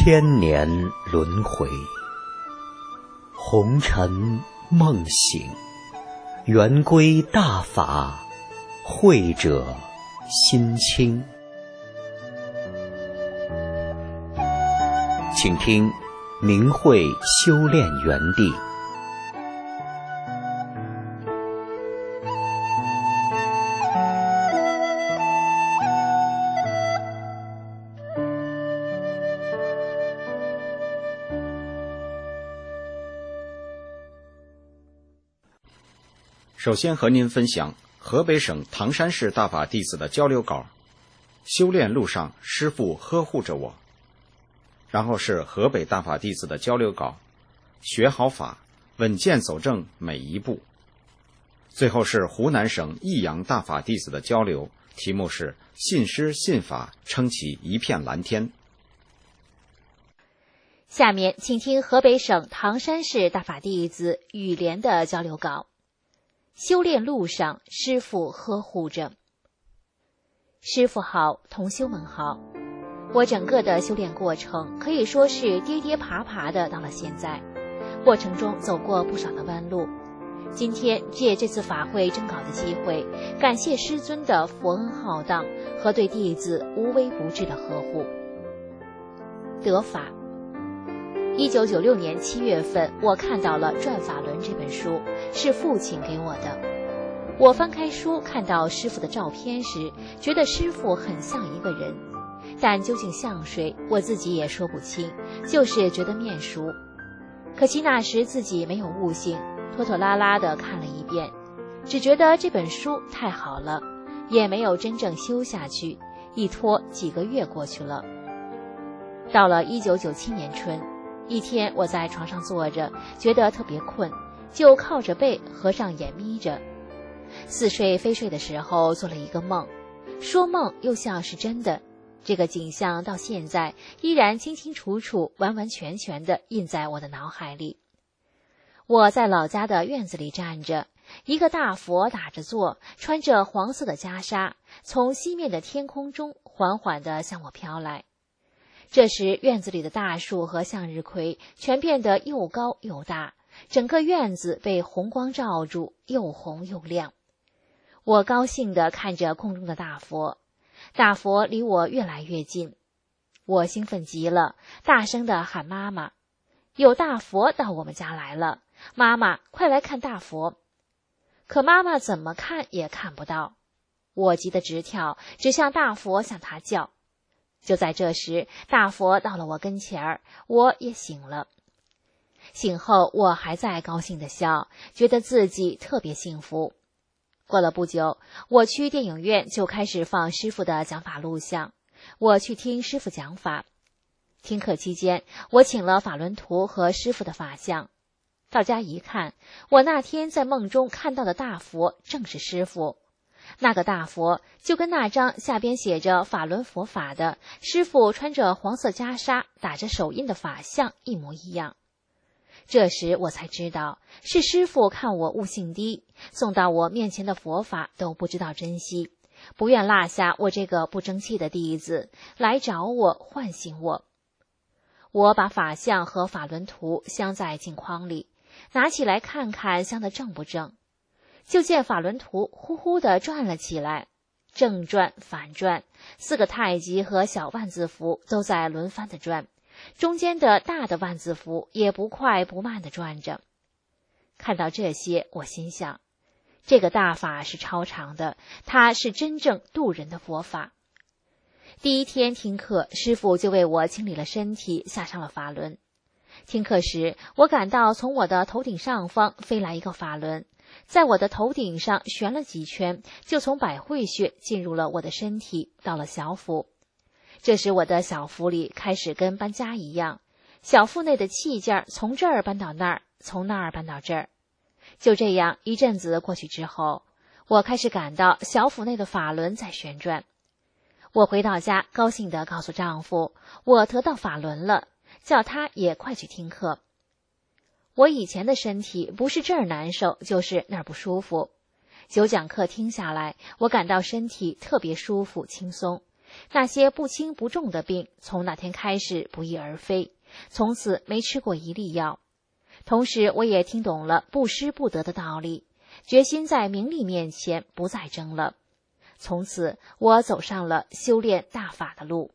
千年轮回，红尘梦醒，圆归大法，慧者心清。请听明慧修炼园地。 首先和您分享河北省唐山市大法弟子的交流稿，修炼路上师父呵护着我。然后是河北大法弟子的交流稿，学好法，稳健走正每一步。最后是湖南省益阳大法弟子的交流，题目是信师信法，撑起一片蓝天。 下面请听河北省唐山市大法弟子雨莲的交流稿。修炼路上师父呵护着。师父好，同修们好。我整个的修炼过程可以说是跌跌爬爬的到了现在，过程中走过不少的弯路。今天借这次法会征稿的机会，感谢师尊的佛恩浩荡和对弟子无微不至的呵护。得法。1996年7月份，我看到了《转法轮》这本书，是父亲给我的。我翻开书，看到师父的照片时，觉得师父很像一个人，但究竟像谁，我自己也说不清，就是觉得面熟。可惜那时自己没有悟性，拖拖拉拉地看了一遍，只觉得这本书太好了，也没有真正修下去，一拖几个月过去了。到了1997年春，一天我在床上坐着，觉得特别困，就靠着背合上眼眯着。似睡非睡的时候做了一个梦，说梦又像是真的，这个景象到现在依然清清楚楚完完全全地印在我的脑海里。我在老家的院子里站着，一个大佛打着坐，穿着黄色的袈裟，从西面的天空中缓缓地向我飘来。这时院子里的大树和向日葵全变得又高又大，整个院子被红光照住，又红又亮。我高兴地看着空中的大佛，大佛离我越来越近，我兴奋极了，大声地喊妈妈，有大佛到我们家来了，妈妈快来看大佛。可妈妈怎么看也看不到，我急得直跳，只向大佛向他叫。就在这时，大佛到了我跟前儿，我也醒了。醒后我还在高兴地笑，觉得自己特别幸福。过了不久，我去电影院就开始放师父的讲法录像，我去听师父讲法。听课期间，我请了法轮图和师父的法像。到家一看，我那天在梦中看到的大佛正是师父。那个大佛就跟那张下边写着法轮佛法的师父穿着黄色袈裟打着手印的法像一模一样。这时我才知道，是师父看我悟性低，送到我面前的佛法都不知道珍惜，不愿落下我这个不争气的弟子，来找我唤醒我。我把法像和法轮图镶在镜框里，拿起来看看镶得正不正。就见法轮图呼呼地转了起来，正转反转，4个太极和小万字符都在轮番地转，中间的大的万字符也不快不慢地转着。看到这些，我心想，这个大法是超常的，它是真正渡人的佛法。第一天听课，师父就为我清理了身体，下上了法轮。听课时，我感到从我的头顶上方飞来一个法轮，在我的头顶上旋了几圈，就从百会穴进入了我的身体，到了小腹。这时我的小腹里开始跟搬家一样，小腹内的气件从这儿搬到那儿，从那儿搬到这儿。就这样一阵子过去之后，我开始感到小腹内的法轮在旋转。我回到家，高兴地告诉丈夫，我得到法轮了，叫他也快去听课。我以前的身体不是这儿难受，就是那儿不舒服。9讲课听下来，我感到身体特别舒服轻松， 那些不轻不重的病从那天开始不翼而飞，从此没吃过一粒药。同时我也听懂了不失不得的道理，决心在名利面前不再争了。从此我走上了修炼大法的路。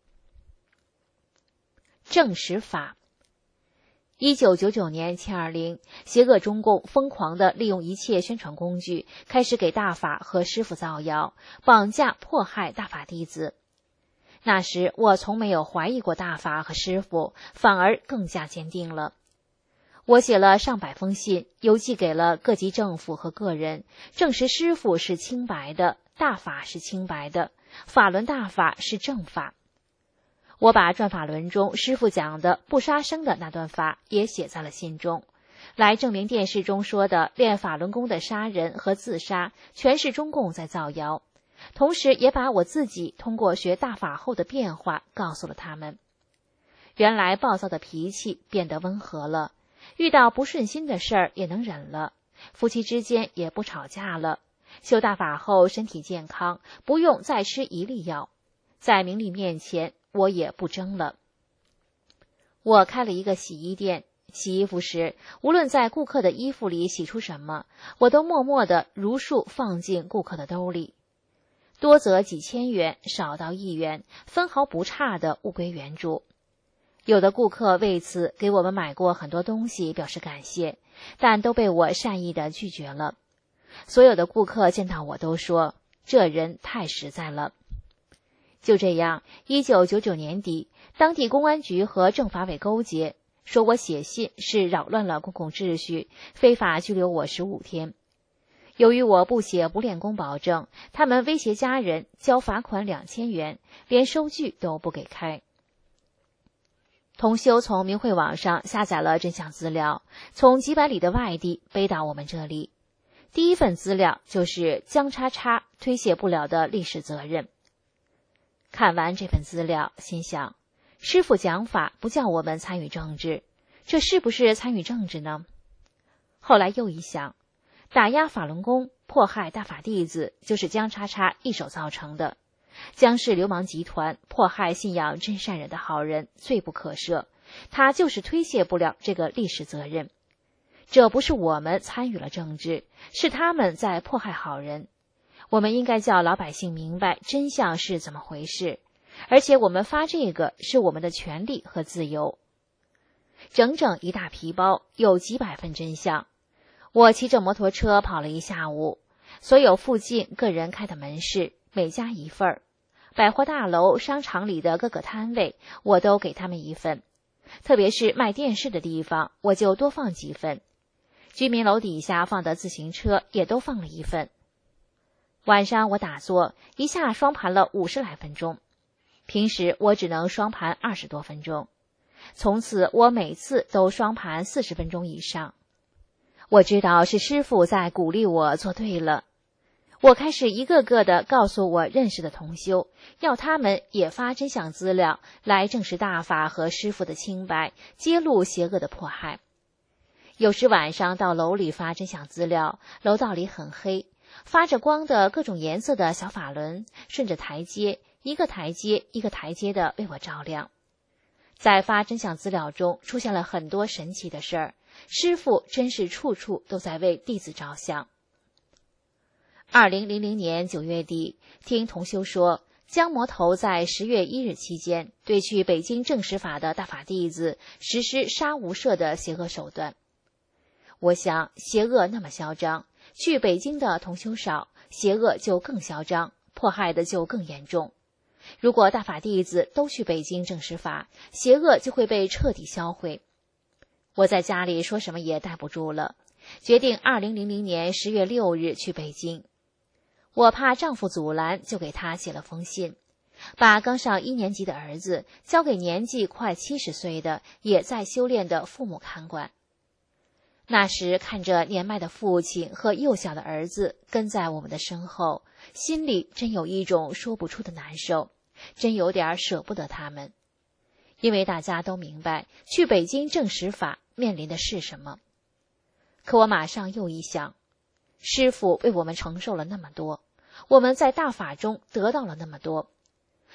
正实法。1999年720，邪恶中共疯狂地利用一切宣传工具，开始给大法和师父造谣，绑架迫害大法弟子。那时我从没有怀疑过大法和师父，反而更加坚定了。我写了上百封信，邮寄给了各级政府和个人，证实师父是清白的，大法是清白的，法轮大法是正法。我把转法轮中师父讲的不杀生的那段法也写在了信中，来证明电视中说的练法轮功的杀人和自杀全是中共在造谣，同时也把我自己通过学大法后的变化告诉了他们。原来暴躁的脾气变得温和了，遇到不顺心的事儿也能忍了，夫妻之间也不吵架了，修大法后身体健康，不用再吃一粒药，在名利面前我也不争了。我开了一个洗衣店，洗衣服时，无论在顾客的衣服里洗出什么，我都默默地如数放进顾客的兜里，多则几千元，少到1元，分毫不差的物归原主。有的顾客为此给我们买过很多东西表示感谢，但都被我善意地拒绝了。所有的顾客见到我都说，这人太实在了。就这样，1999年底，当地公安局和政法委勾结，说我写信是扰乱了公共秩序，非法拘留我15天。由于我不写不练功保证，他们威胁家人交罚款2000元，连收据都不给开。同修从明慧网上下载了真相资料，从几百里的外地背到我们这里。第一份资料就是江叉叉推卸不了的历史责任。看完这份资料，心想，师父讲法不叫我们参与政治，这是不是参与政治呢？后来又一想，打压法轮功、迫害大法弟子，就是江叉叉一手造成的。江氏流氓集团迫害信仰真善人的好人，罪不可赦，他就是推卸不了这个历史责任。这不是我们参与了政治，是他们在迫害好人。我们应该叫老百姓明白真相是怎么回事，而且我们发这个是我们的权利和自由。整整一大皮包，有几百份真相。我骑着摩托车跑了一下午，所有附近个人开的门市，每家一份，百货大楼、商场里的各个摊位，我都给他们一份。特别是卖电视的地方，我就多放几份。居民楼底下放的自行车也都放了一份。晚上我打坐，一下双盘了50来分钟，平时我只能双盘20多分钟。从此我每次都双盘40分钟以上。我知道是师父在鼓励我做对了。我开始一个个的告诉我认识的同修，要他们也发真相资料来证实大法和师父的清白，揭露邪恶的迫害。有时晚上到楼里发真相资料，楼道里很黑，发着光的各种颜色的小法轮顺着台阶，一个台阶一个台阶的为我照亮。在发真相资料中出现了很多神奇的事儿，师父真是处处都在为弟子着想。2000年9月底，听同修说，江魔头在10月1日期间对去北京正实法的大法弟子实施杀无赦的邪恶手段。我想，邪恶那么嚣张，去北京的同修少，邪恶就更嚣张，迫害的就更严重。如果大法弟子都去北京正实法，邪恶就会被彻底销毁。我在家里说什么也待不住了，决定2000年10月6日去北京。我怕丈夫阻拦，就给他写了封信，把刚上1年级的儿子交给年纪快70岁的也在修炼的父母看管。那时看着年迈的父亲和幼小的儿子跟在我们的身后，心里真有一种说不出的难受，真有点舍不得他们。因为大家都明白去北京正实法面临的是什么。可我马上又一想，师父为我们承受了那么多，我们在大法中得到了那么多，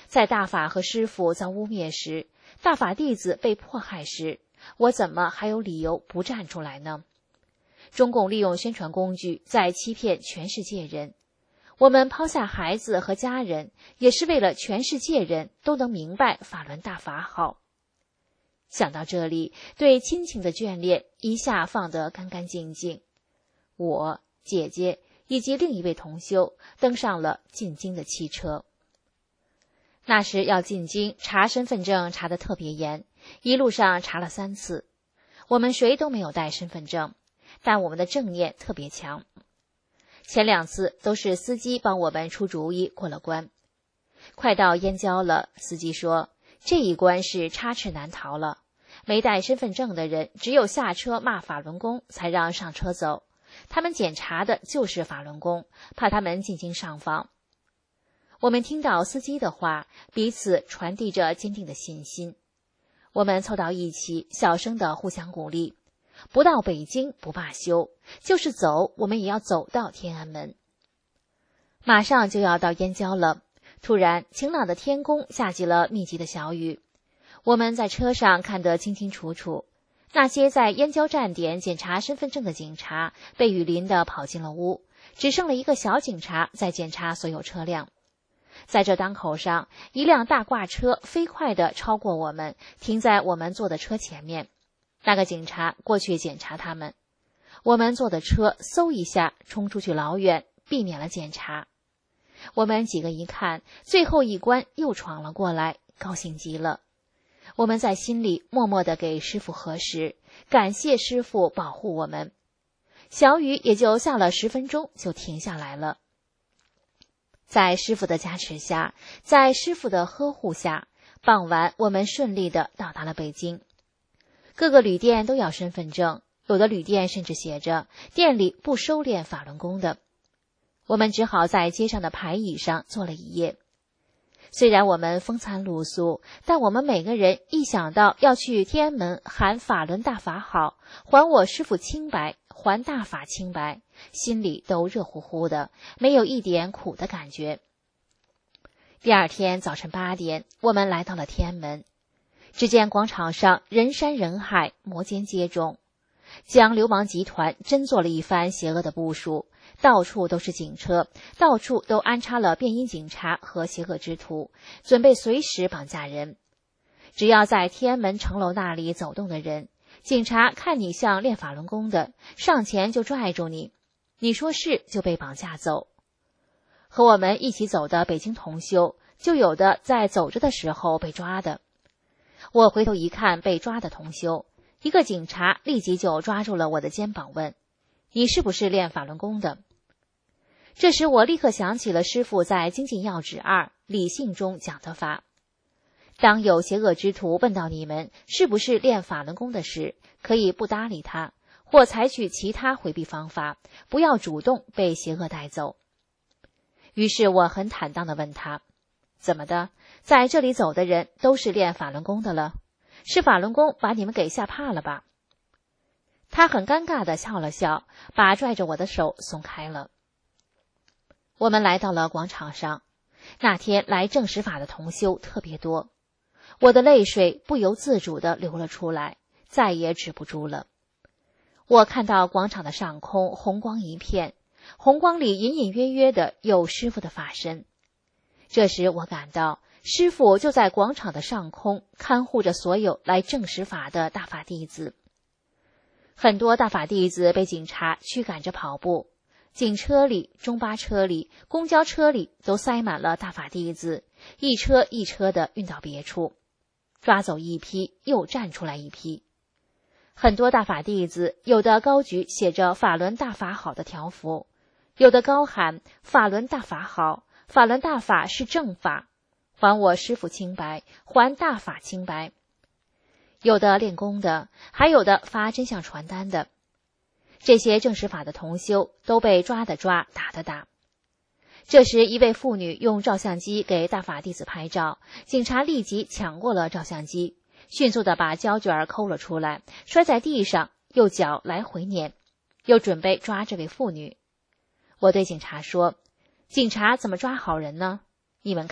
在大法和师父遭污蔑时，大法弟子被迫害时，我怎么还有理由不站出来呢？中共利用宣传工具在欺骗全世界人，我们抛下孩子和家人，也是为了全世界人都能明白法轮大法好。想到这里，对亲情的眷恋一下放得干干净净。我、姐姐以及另一位同修登上了进京的汽车。那时要进京查身份证查得特别严，一路上查了3次。我们谁都没有带身份证，但我们的正念特别强。前2次都是司机帮我们出主意过了关。快到燕郊了，司机说这一关是插翅难逃了，没带身份证的人只有下车骂法轮功才让上车走，他们检查的就是法轮功，怕他们进京上访。我们听到司机的话，彼此传递着坚定的信心。我们凑到一起，小声地互相鼓励，不到北京不罢休，就是走我们也要走到天安门。马上就要到燕郊了，突然晴朗的天空下起了密集的小雨。我们在车上看得清清楚楚，那些在燕郊站点检查身份证的警察被雨淋得跑进了屋，只剩了一个小警察在检查所有车辆。在这当口上，一辆大挂车飞快地超过我们，停在我们坐的车前面。那个警察过去检查他们，我们坐的车嗖一下冲出去老远，避免了检查。我们几个一看，最后一关又闯了过来，高兴极了。我们在心里默默地给师父合十，感谢师父保护我们。小雨也就下了10分钟就停下来了。在师父的加持下，在师父的呵护下，傍晚我们顺利地到达了北京。各个旅店都要身份证，有的旅店甚至写着店里不收练法轮功的。我们只好在街上的排椅上坐了一夜。虽然我们风餐露宿，但我们每个人一想到要去天安门喊法轮大法好，还我师父清白，还大法清白，心里都热乎乎的，没有一点苦的感觉。第2天早晨8点，我们来到了天安门。只见广场上人山人海，摩肩接踵，将流氓集团真做了一番邪恶的部署，到处都是警车，到处都安插了便衣警察和邪恶之徒，准备随时绑架人。只要在天安门城楼那里走动的人，警察看你像练法轮功的，上前就拽住你，你说是就被绑架走。和我们一起走的北京同修，就有的在走着的时候被抓的。我回头一看被抓的同修，一个警察立即就抓住了我的肩膀问，你是不是练法轮功的？这时我立刻想起了师父在《精进要旨2理性》中讲的法，当有邪恶之徒问到你们是不是练法轮功的时，可以不搭理他，或采取其他回避方法，不要主动被邪恶带走。于是我很坦荡地问他，怎么的，在这里走的人都是练法轮功的了？是法轮功把你们给吓怕了吧？他很尴尬地笑了笑，把拽着我的手松开了。我们来到了广场上，那天来证实法的同修特别多，我的泪水不由自主地流了出来，再也止不住了。我看到广场的上空红光一片，红光里隐隐约约的有师父的法身。这时我感到师父就在广场的上空看护着所有来证实法的大法弟子。很多大法弟子被警察驱赶着跑步，警车里、中巴车里、公交车里都塞满了大法弟子，一车一车地运到别处，抓走一批又站出来一批。很多大法弟子有的高举写着法轮大法好的条幅，有的高喊法轮大法好，法轮大法是正法，还我师父清白，还大法清白。有的练功的，还有的发真相传单的。这些证实法的同修都被抓的抓，打的打。这时一位妇女用照相机给大法弟子拍照，警察立即抢过了照相机，迅速地把胶卷抠了出来，摔在地上，用脚来回撵，又准备抓这位妇女。我对警察说，警察怎么抓好人呢？你们看，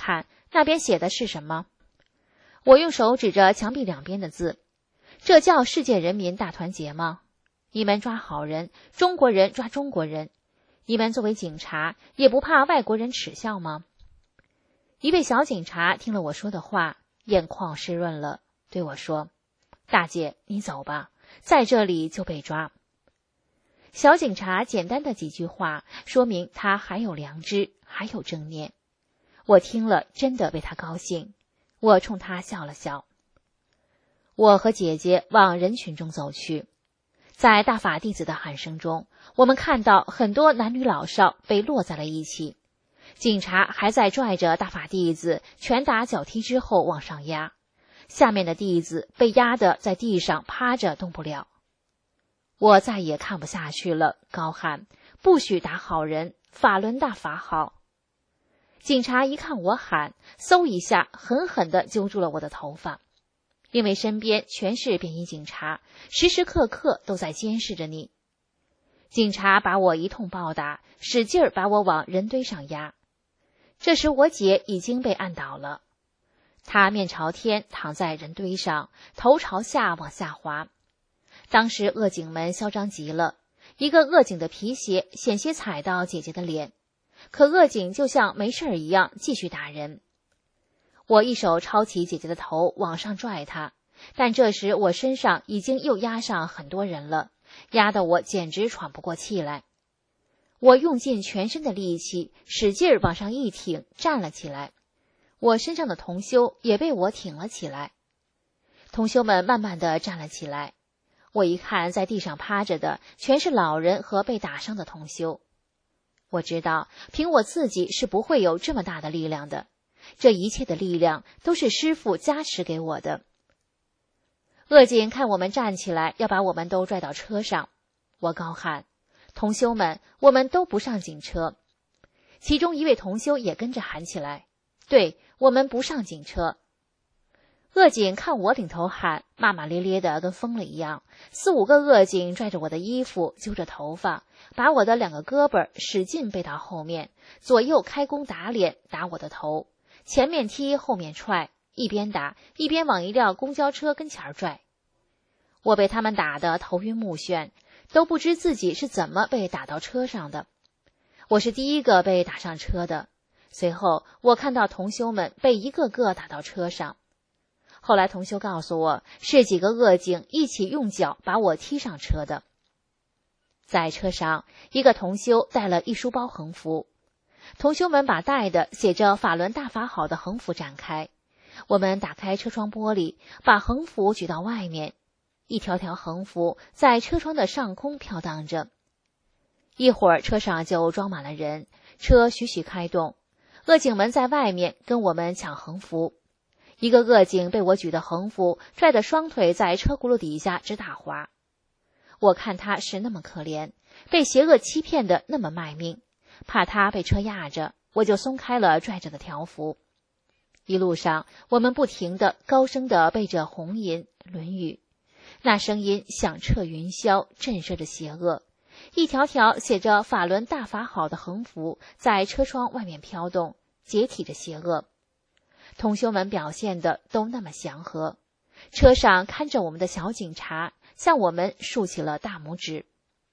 那边写的是什么？我用手指着墙壁两边的字，这叫世界人民大团结吗？你们抓好人，中国人抓中国人，你们作为警察也不怕外国人耻笑吗？一位小警察听了我说的话，眼眶湿润了，对我说：大姐，你走吧，在这里就被抓。小警察简单的几句话，说明他还有良知，还有正念。我听了真的为他高兴，我冲他笑了笑。我和姐姐往人群中走去，在大法弟子的喊声中，我们看到很多男女老少被落在了一起，警察还在拽着大法弟子拳打脚踢之后往上压，下面的弟子被压得在地上趴着动不了。我再也看不下去了，高喊：不许打好人，法轮大法好。警察一看我喊，嗖一下狠狠地揪住了我的头发，因为身边全是便衣警察，时时刻刻都在监视着你。警察把我一通暴打，使劲儿把我往人堆上压。这时我姐已经被按倒了，她面朝天躺在人堆上，头朝下往下滑。当时恶警们嚣张极了，一个恶警的皮鞋险些踩到姐姐的脸，可恶警就像没事一样继续打人。我一手抄起姐姐的头往上拽她，但这时我身上已经又压上很多人了，压得我简直喘不过气来。我用尽全身的力气，使劲往上一挺，站了起来。我身上的同修也被我挺了起来。同修们慢慢地站了起来。我一看，在地上趴着的全是老人和被打伤的同修。我知道，凭我自己是不会有这么大的力量的，这一切的力量都是师父加持给我的。恶警看我们站起来，要把我们都拽到车上。我高喊：同修们，我们都不上警车。其中一位同修也跟着喊起来：对，我们不上警车。恶警看我顶头喊，骂骂咧咧的跟疯了一样，4、5个恶警拽着我的衣服，揪着头发，把我的2个胳膊使劲背到后面，左右开弓打脸，打我的头，前面踢后面踹，一边打一边往一辆公交车跟前拽。我被他们打得头晕目眩，都不知自己是怎么被打到车上的。我是第一个被打上车的，随后我看到同修们被一个个打到车上。后来同修告诉我，是几个恶警一起用脚把我踢上车的。在车上，一个同修带了一书包横幅，同修们把带的写着法轮大法好的横幅展开，我们打开车窗玻璃，把横幅举到外面，一条条横幅在车窗的上空飘荡着。一会儿车上就装满了人，车徐徐开动，恶警们在外面跟我们抢横幅。一个恶警被我举的横幅拽得双腿在车轱辘底下直打滑。我看他是那么可怜，被邪恶欺骗的那么卖命，怕他被车压着，我就松开了拽着的条幅。一路上我们不停地高声地背着红吟论语，那声音响彻云霄，震慑着邪恶。一条条写着法轮大法好的横幅在车窗外面飘动，解体着邪恶。同修们表现的都那么祥和，车上看着我们的小警察向我们竖起了大拇指。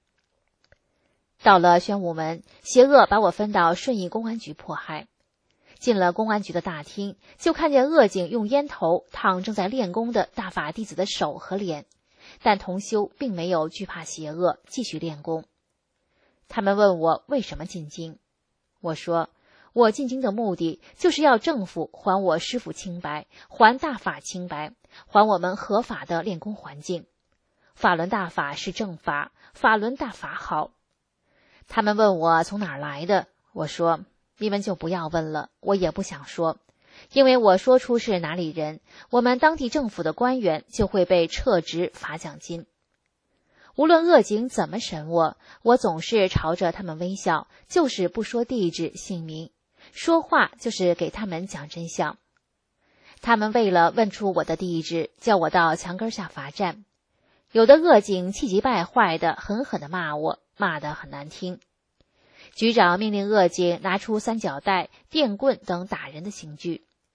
到了宣武门，邪恶把我分到顺义公安局迫害。进了公安局的大厅，就看见恶警用烟头烫正在练功的大法弟子的手和脸，但同修并没有惧怕邪恶，继续练功。他们问我为什么进京，我说我进京的目的就是要政府还我师父清白，还大法清白，还我们合法的练功环境。法轮大法是正法，法轮大法好。他们问我从哪儿来的，我说你们就不要问了，我也不想说，因为我说出是哪里人，我们当地政府的官员就会被撤职罚奖金。无论恶警怎么审我，我总是朝着他们微笑，就是不说地址姓名，说话就是给他们讲真相。他们为了问出我的地址，叫我到墙根下罚站。有的恶警气急败坏的狠狠地骂我，骂得很难听。局长命令恶警拿出三角带、电棍等打人的刑具，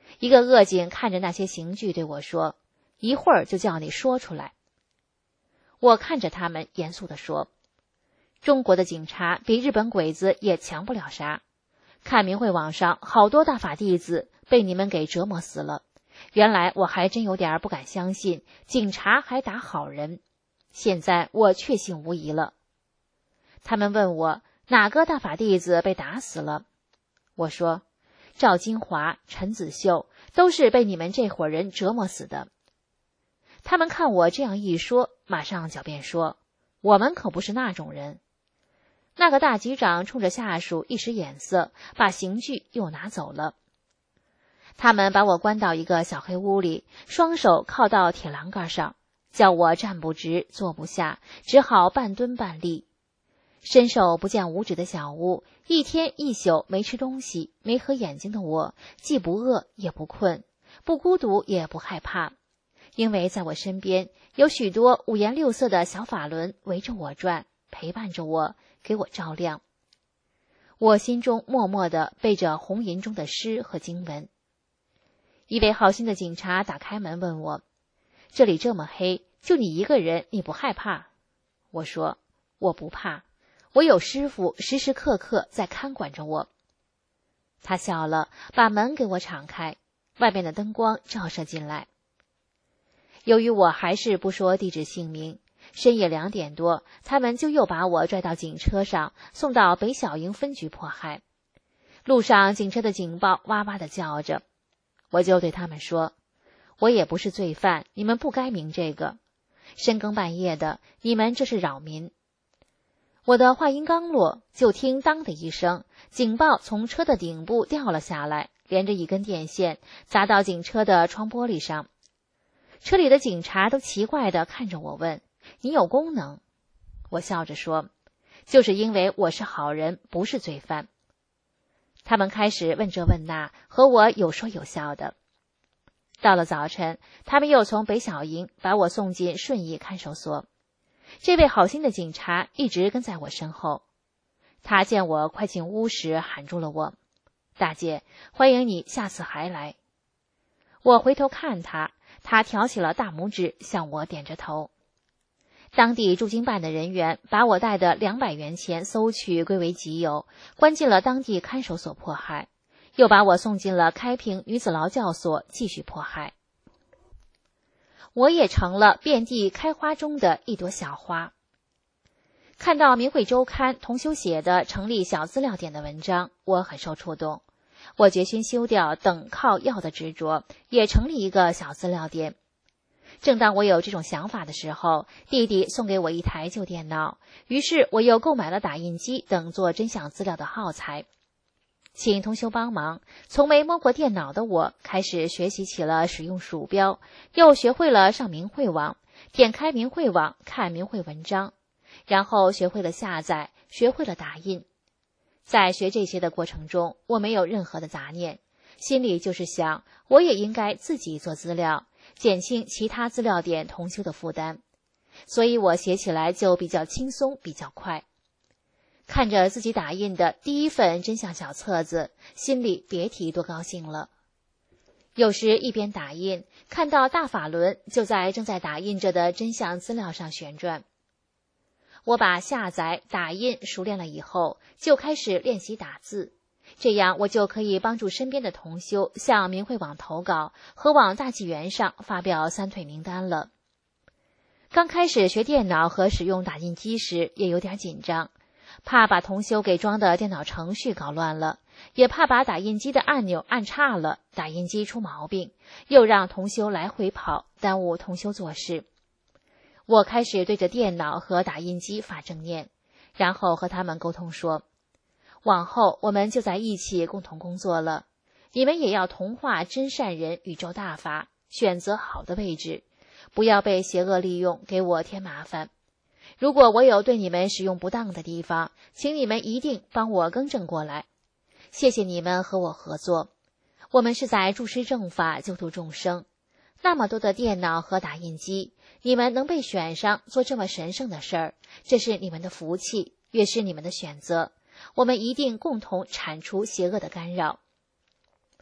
一个恶警看着那些刑具对我说：“一会儿就叫你说出来。”我看着他们，严肃地说：“中国的警察比日本鬼子也强不了啥。看明慧网上好多大法弟子被你们给折磨死了，原来我还真有点不敢相信，警察还打好人。现在我确信无疑了。”他们问我哪个大法弟子被打死了，我说赵金华、陈子秀都是被你们这伙人折磨死的。他们看我这样一说，马上狡辩说：“我们可不是那种人。”那个大局长冲着下属一使眼色，把刑具又拿走了。他们把我关到一个小黑屋里，双手靠到铁栏杆上，叫我站不直坐不下，只好半蹲半立。伸手不见五指的小屋，一天一宿没吃东西没合眼睛的我，既不饿也不困，不孤独也不害怕，因为在我身边有许多五颜六色的小法轮围着我转，陪伴着我，给我照亮。我心中默默地背着红银中的诗和经文。一位好心的警察打开门问我：“这里这么黑，就你一个人，你不害怕？”我说：“我不怕，我有师傅时时刻刻在看管着我。”他笑了，把门给我敞开，外面的灯光照射进来。由于我还是不说地址姓名，深夜2点多，他们就又把我拽到警车上，送到北小营分局迫害。路上警车的警报哇哇地叫着，我就对他们说：“我也不是罪犯，你们不该明这个。深更半夜的，你们这是扰民。”我的话音刚落，就听当的一声，警报从车的顶部掉了下来，连着一根电线砸到警车的窗玻璃上。车里的警察都奇怪地看着我问：“你有功能？”我笑着说：“就是因为我是好人，不是罪犯。”他们开始问这问那，和我有说有笑的。到了早晨，他们又从北小营把我送进顺义看守所。这位好心的警察一直跟在我身后。他见我快进屋时喊住了我：“大姐，欢迎你下次还来。”我回头看他，他挑起了大拇指向我点着头。当地驻京办的人员把我带的200元钱搜取归为己有，关进了当地看守所迫害，又把我送进了开平女子劳教所继续迫害。我也成了遍地开花中的一朵小花。看到《明慧周刊》同修写的成立小资料点的文章，我很受触动。我决心休掉等靠要的执着，也成立一个小资料点。正当我有这种想法的时候，弟弟送给我一台旧电脑，于是我又购买了打印机等做真相资料的耗材。请同修帮忙，从没摸过电脑的我开始学习起了使用鼠标，又学会了上明慧网，点开明慧网看明慧文章，然后学会了下载，学会了打印。在学这些的过程中，我没有任何的杂念，心里就是想，我也应该自己做资料，减轻其他资料点同修的负担，所以我写起来就比较轻松，比较快。看着自己打印的第一份真相小册子，心里别提多高兴了。有时一边打印，看到大法轮就在正在打印着的真相资料上旋转。我把下载、打印熟练了以后，就开始练习打字，这样我就可以帮助身边的同修向明慧网投稿和往大纪元上发表3退名单了。刚开始学电脑和使用打印机时也有点紧张，怕把同修给装的电脑程序搞乱了，也怕把打印机的按钮按差了，打印机出毛病，又让同修来回跑，耽误同修做事。我开始对着电脑和打印机发正念，然后和他们沟通说，往后我们就在一起共同工作了，你们也要同化真善人宇宙大法，选择好的位置，不要被邪恶利用给我添麻烦。如果我有对你们使用不当的地方，请你们一定帮我更正过来。谢谢你们和我合作，我们是在助施正法，救度众生。那么多的电脑和打印机，你们能被选上做这么神圣的事儿，这是你们的福气，也是你们的选择。我们一定共同铲除邪恶的干扰。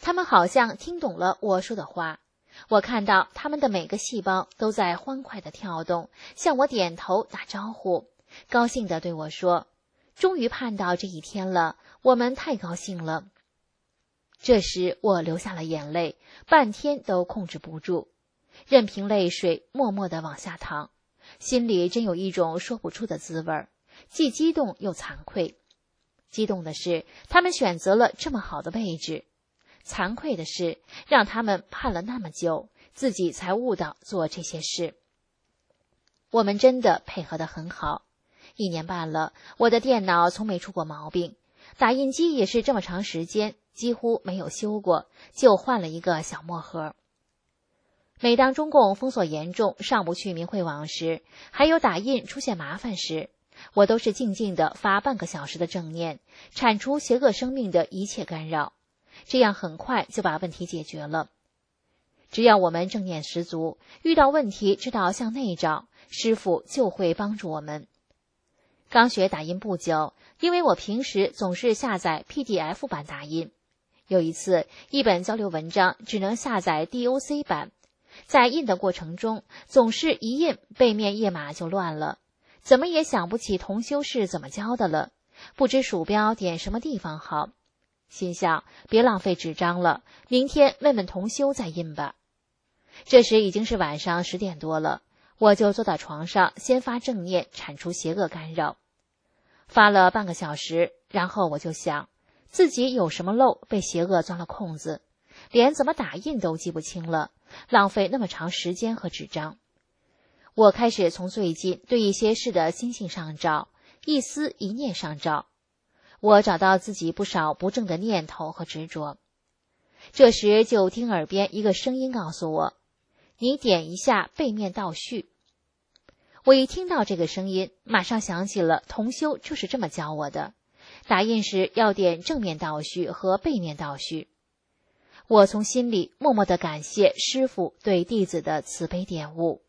他们好像听懂了我说的话。我看到他们的每个细胞都在欢快地跳动，向我点头打招呼，高兴地对我说：终于盼到这一天了，我们太高兴了。这时我流下了眼泪，半天都控制不住，任凭泪水默默地往下淌，心里真有一种说不出的滋味，既激动又惭愧。激动的是他们选择了这么好的位置，惭愧的是让他们盼了那么久，自己才悟到做这些事。我们真的配合得很好，1年半了，我的电脑从没出过毛病，打印机也是这么长时间几乎没有修过，就换了一个小墨盒。每当中共封锁严重，上不去明慧网时，还有打印出现麻烦时，我都是静静地发半个小时的正念，铲除邪恶生命的一切干扰，这样很快就把问题解决了。只要我们正念十足，遇到问题知道向内找，师父就会帮助我们。刚学打印不久，因为我平时总是下载 PDF 版打印，有一次一本交流文章只能下载 DOC 版，在印的过程中总是一印背面页码就乱了，怎么也想不起同修是怎么教的了，不知鼠标点什么地方好，心想别浪费纸张了，明天问问同修再印吧。这时已经是晚上10点多了，我就坐到床上先发正念，铲除邪恶干扰。发了半个小时，然后我就想自己有什么漏被邪恶钻了空子，连怎么打印都记不清了，浪费那么长时间和纸张。我开始从最近对一些事的心性上找，一思一念上找，我找到自己不少不正的念头和执着。这时就听耳边一个声音告诉我，你点一下背面倒序。我一听到这个声音，马上想起了同修就是这么教我的，打印时要点正面倒序和背面倒序。我从心里默默地感谢师父对弟子的慈悲点悟。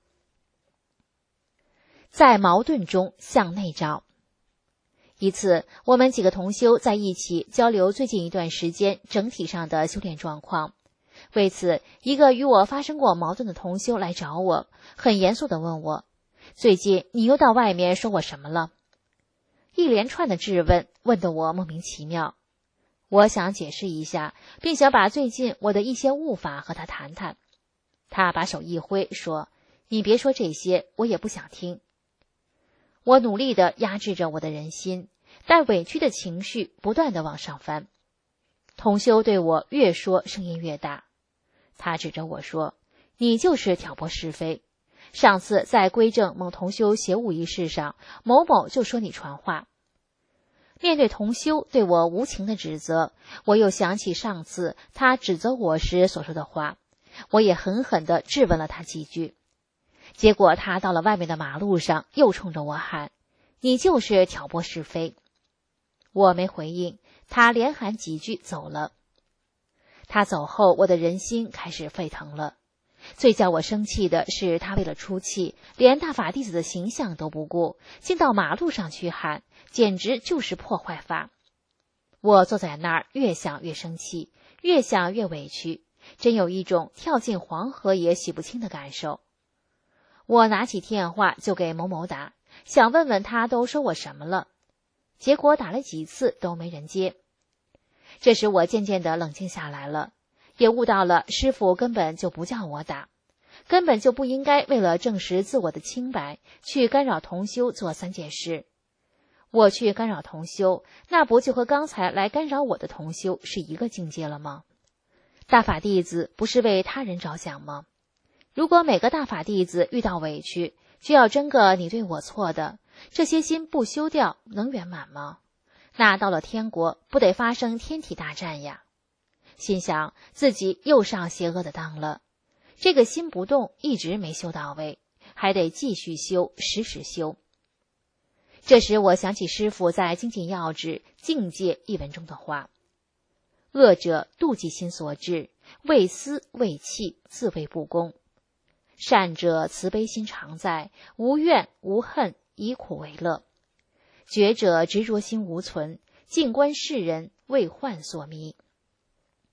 在矛盾中向内找。一次，我们几个同修在一起交流最近一段时间整体上的修炼状况。为此，一个与我发生过矛盾的同修来找我，很严肃地问我，最近你又到外面说我什么了？一连串的质问，问得我莫名其妙。我想解释一下，并想把最近我的一些悟法和他谈谈。他把手一挥，说，你别说这些，我也不想听。我努力地压制着我的人心，但委屈的情绪不断地往上翻。同修对我越说声音越大，他指着我说，你就是挑拨是非。上次在归正某同修邪物一事上，某某就说你传话。面对同修对我无情的指责，我又想起上次他指责我时所说的话，我也狠狠地质问了他几句。结果他到了外面的马路上，又冲着我喊，你就是挑拨是非。我没回应，他连喊几句走了。他走后，我的人心开始沸腾了。最叫我生气的是，他为了出气，连大法弟子的形象都不顾，竟到马路上去喊，简直就是破坏法。我坐在那儿，越想越生气，越想越委屈，真有一种跳进黄河也洗不清的感受。我拿起电话就给某某打，想问问他都说我什么了，结果打了几次都没人接。这时我渐渐地冷静下来了，也悟到了师父根本就不叫我打，根本就不应该为了证实自我的清白去干扰同修做3件事。我去干扰同修，那不就和刚才来干扰我的同修是一个境界了吗？大法弟子不是为他人着想吗？如果每个大法弟子遇到委屈就要争个你对我错的，这些心不修掉能圆满吗？那到了天国不得发生天体大战呀？心想自己又上邪恶的当了，这个心不动，一直没修到位，还得继续修，时时修。这时我想起师父在《精进要旨境界》一文中的话，恶者妒忌心所致，为私为气，自谓不公。善者慈悲心常在，无怨无恨，以苦为乐。觉者执着心无存，静观世人，为幻所迷。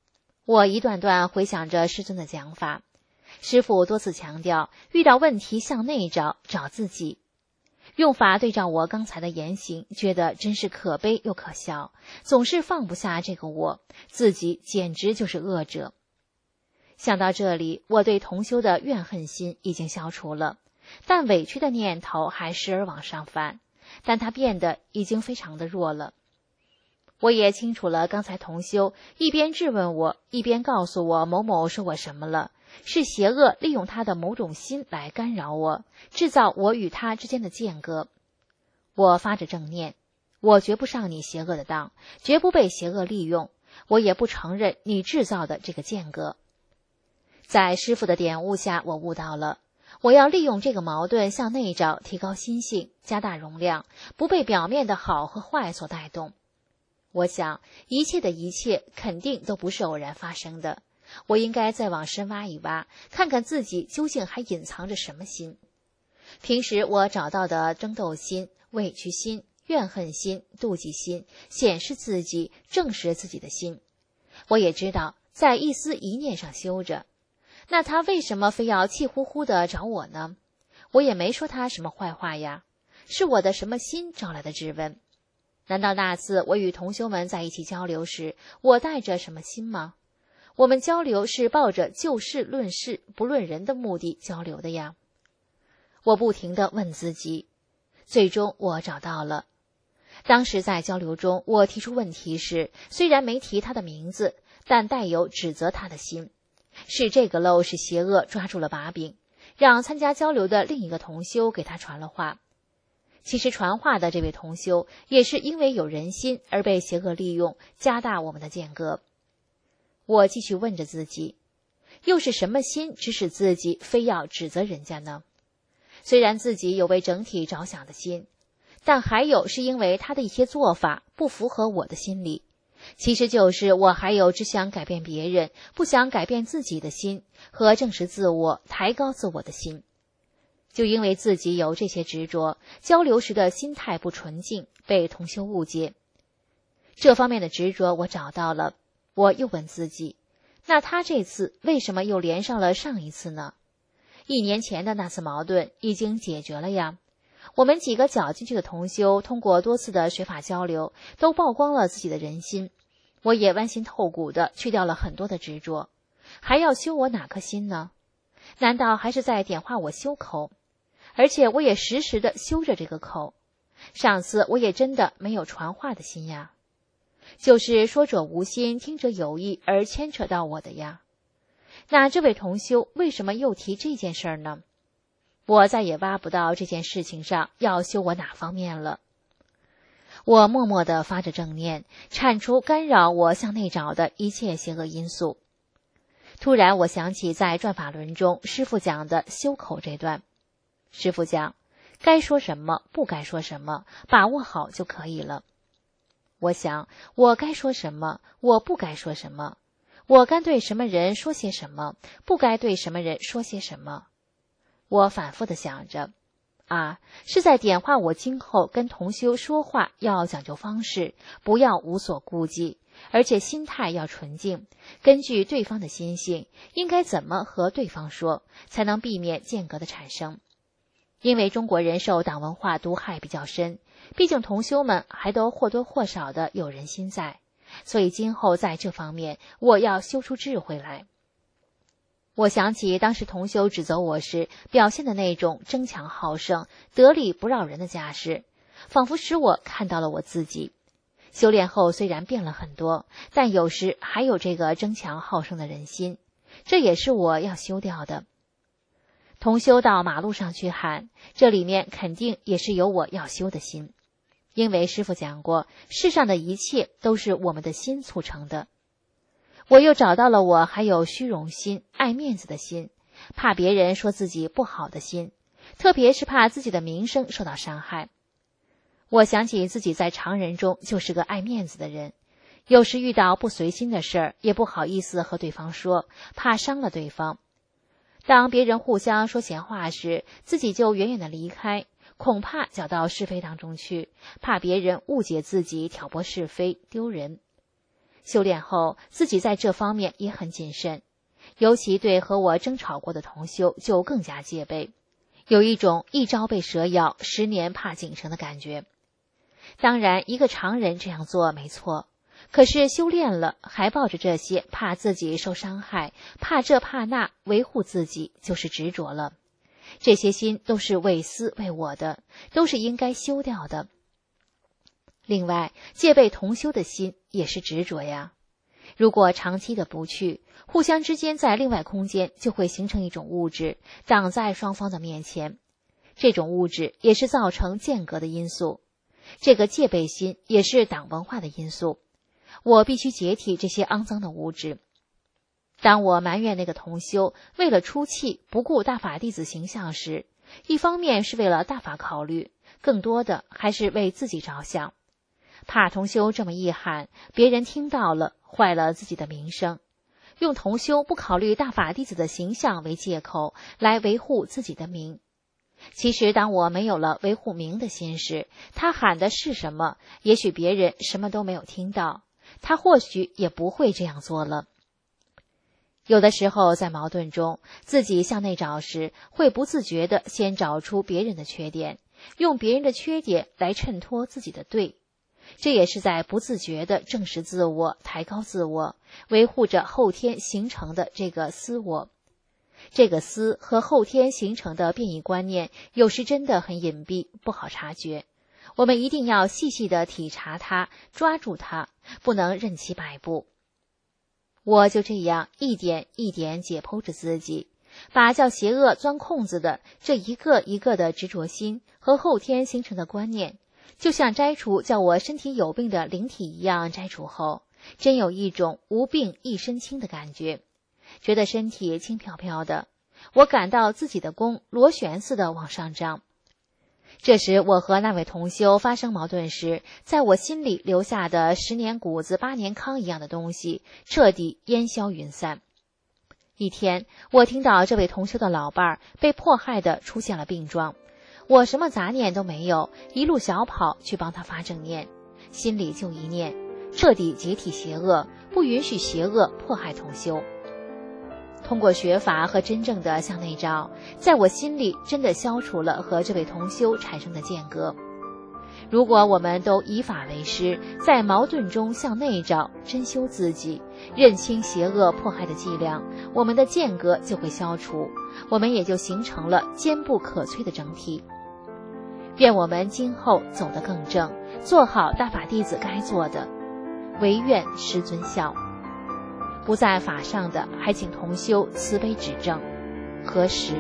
我一段段回想着师尊的讲法。师父多次强调，遇到问题向内找，找自己。用法对照我刚才的言行，觉得真是可悲又可笑，总是放不下这个我，自己简直就是恶者。想到这里，我对同修的怨恨心已经消除了，但委屈的念头还时而往上翻，但它变得已经非常的弱了。我也清楚了刚才同修一边质问我，一边告诉我某某说我什么了，是邪恶利用他的某种心来干扰我，制造我与他之间的间隔。我发着正念，我绝不上你邪恶的当，绝不被邪恶利用，我也不承认你制造的这个间隔。在师父的点悟下，我悟到了，我要利用这个矛盾向内找，提高心性，加大容量，不被表面的好和坏所带动。我想，一切的一切肯定都不是偶然发生的，我应该再往深挖一挖，看看自己究竟还隐藏着什么心。平时我找到的争斗心、委屈心、怨恨心、妒忌心，显示自己、证实自己的心。我也知道，在一丝一念上修着。那他为什么非要气呼呼地找我呢？我也没说他什么坏话呀，是我的什么心招来的质问？难道那次我与同修们在一起交流时，我带着什么心吗？我们交流是抱着就事论事不论人的目的交流的呀。我不停地问自己，最终我找到了。当时在交流中，我提出问题时，虽然没提他的名字，但带有指责他的心。是这个漏是邪恶抓住了把柄，让参加交流的另一个同修给他传了话。其实传话的这位同修也是因为有人心而被邪恶利用，加大我们的间隔。我继续问着自己，又是什么心指使自己非要指责人家呢？虽然自己有为整体着想的心，但还有是因为他的一些做法不符合我的心理。其实就是我还有只想改变别人，不想改变自己的心，和证实自我、抬高自我的心。就因为自己有这些执着，交流时的心态不纯净，被同修误解。这方面的执着我找到了，我又问自己，那他这次为什么又连上了上一次呢？1年前的那次矛盾已经解决了呀。我们几个搅进去的同修，通过多次的学法交流，都曝光了自己的人心。我也剜心透骨地去掉了很多的执着，还要修我哪颗心呢？难道还是在点化我修口？而且我也时时地修着这个口。上次我也真的没有传话的心呀，就是说者无心，听者有意而牵扯到我的呀。那这位同修为什么又提这件事儿呢？我再也挖不到这件事情上要修我哪方面了。我默默地发着正念，铲除干扰我向内找的一切邪恶因素。突然我想起在转法轮中师父讲的修口这段。师父讲，该说什么不该说什么，把握好就可以了。我想，我该说什么，我不该说什么，我该对什么人说些什么，不该对什么人说些什么。我反复地想着，是在点化我今后跟同修说话要讲究方式，不要无所顾忌，而且心态要纯净，根据对方的心性，应该怎么和对方说，才能避免间隔的产生。因为中国人受党文化毒害比较深，毕竟同修们还都或多或少的有人心在，所以今后在这方面我要修出智慧来。我想起当时同修指责我时表现的那种争强好胜、得理不饶人的架势，仿佛使我看到了我自己。修炼后虽然变了很多，但有时还有这个争强好胜的人心，这也是我要修掉的。同修到马路上去喊，这里面肯定也是有我要修的心，因为师父讲过，世上的一切都是我们的心促成的。我又找到了我还有虚荣心、爱面子的心，怕别人说自己不好的心，特别是怕自己的名声受到伤害。我想起自己在常人中就是个爱面子的人，有时遇到不随心的事儿，也不好意思和对方说，怕伤了对方。当别人互相说闲话时，自己就远远地离开，恐怕搅到是非当中去，怕别人误解自己，挑拨是非，丢人。 修炼后，自己在这方面也很谨慎，尤其对和我争吵过的同修就更加戒备，有一种一朝被蛇咬，10年怕井绳的感觉。当然，一个常人这样做没错，可是修炼了，还抱着这些怕自己受伤害，怕这怕那，维护自己就是执着了。这些心都是为私为我的，都是应该修掉的。另外，戒备同修的心也是执着呀。如果长期的不去，互相之间在另外空间就会形成一种物质，挡在双方的面前。这种物质也是造成间隔的因素。这个戒备心也是党文化的因素。我必须解体这些肮脏的物质。当我埋怨那个同修为了出气不顾大法弟子形象时，一方面是为了大法考虑，更多的还是为自己着想。怕同修这么一喊，别人听到了，坏了自己的名声，用同修不考虑大法弟子的形象为借口来维护自己的名。其实当我没有了维护名的心时，他喊的是什么，也许别人什么都没有听到，他或许也不会这样做了。有的时候在矛盾中，自己向内找时，会不自觉地先找出别人的缺点，用别人的缺点来衬托自己的对。这也是在不自觉地正视自我，抬高自我，维护着后天形成的这个私我。这个私和后天形成的变异观念，有时真的很隐蔽，不好察觉。我们一定要细细地体察它，抓住它，不能任其摆布。我就这样一点一点解剖着自己，把叫邪恶钻空子的这一个一个的执着心和后天形成的观念，就像摘除叫我身体有病的灵体一样摘除后，真有一种无病一身轻的感觉，觉得身体轻飘飘的，我感到自己的功螺旋似的往上涨。这时我和那位同修发生矛盾时，在我心里留下的10年谷子8年糠一样的东西彻底烟消云散。一天，我听到这位同修的老伴儿被迫害的出现了病状，我什么杂念都没有，一路小跑去帮他发正念，心里就一念：彻底解体邪恶，不允许邪恶迫害同修。通过学法和真正的向内照，在我心里真的消除了和这位同修产生的间隔。如果我们都以法为师，在矛盾中向内照，真修自己，认清邪恶迫害的伎俩，我们的间隔就会消除，我们也就形成了坚不可摧的整体。愿我们今后走得更正，做好大法弟子该做的，唯愿师尊孝。不在法上的，还请同修慈悲指正。何时？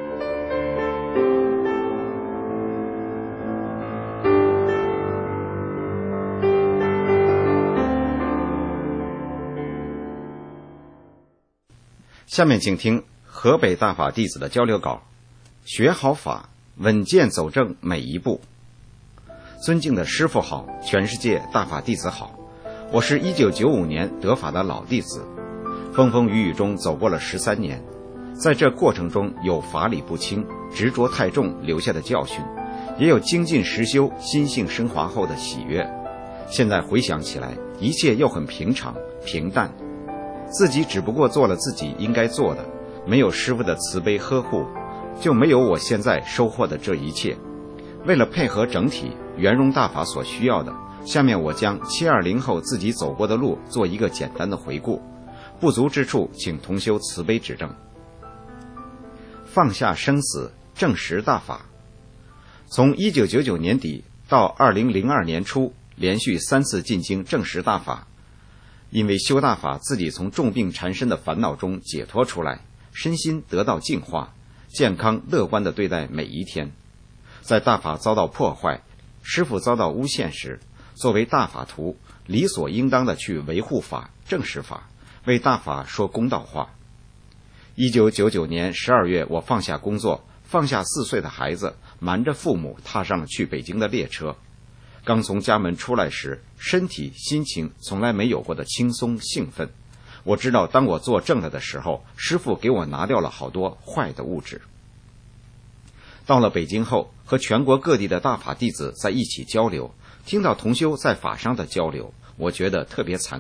下面请听河北大法弟子的交流稿。学好法，稳健走正每一步。尊敬的师父好，全世界大法弟子好。我是1995年得法的老弟子，风风雨雨中走过了13年，在这过程中有法理不清、执着太重留下的教训，也有精进实修、心性升华后的喜悦。现在回想起来，一切又很平常、平淡，自己只不过做了自己应该做的，没有师父的慈悲呵护，就没有我现在收获的这一切。为了配合整体圆融大法所需要的，下面我将720后自己走过的路做一个简单的回顾，不足之处请同修慈悲指正。放下生死，正实大法。从1999年底到2002年初，连续3次进京正实大法。因为修大法，自己从重病缠身的烦恼中解脱出来，身心得到净化，健康乐观地对待每一天。在大法遭到破坏，师父遭到诬陷时，作为大法徒，理所应当的去维护法、正实法，为大法说公道话。1999年12月，我放下工作，放下4岁的孩子，瞒着父母踏上了去北京的列车。刚从家门出来时，身体心情从来没有过的轻松兴奋。我知道当我做正了的时候，师父给我拿掉了好多坏的物质。到了北京后，和全国各地的大法弟子在一起交流，听到同修在法上的交流，我觉得特别惭愧，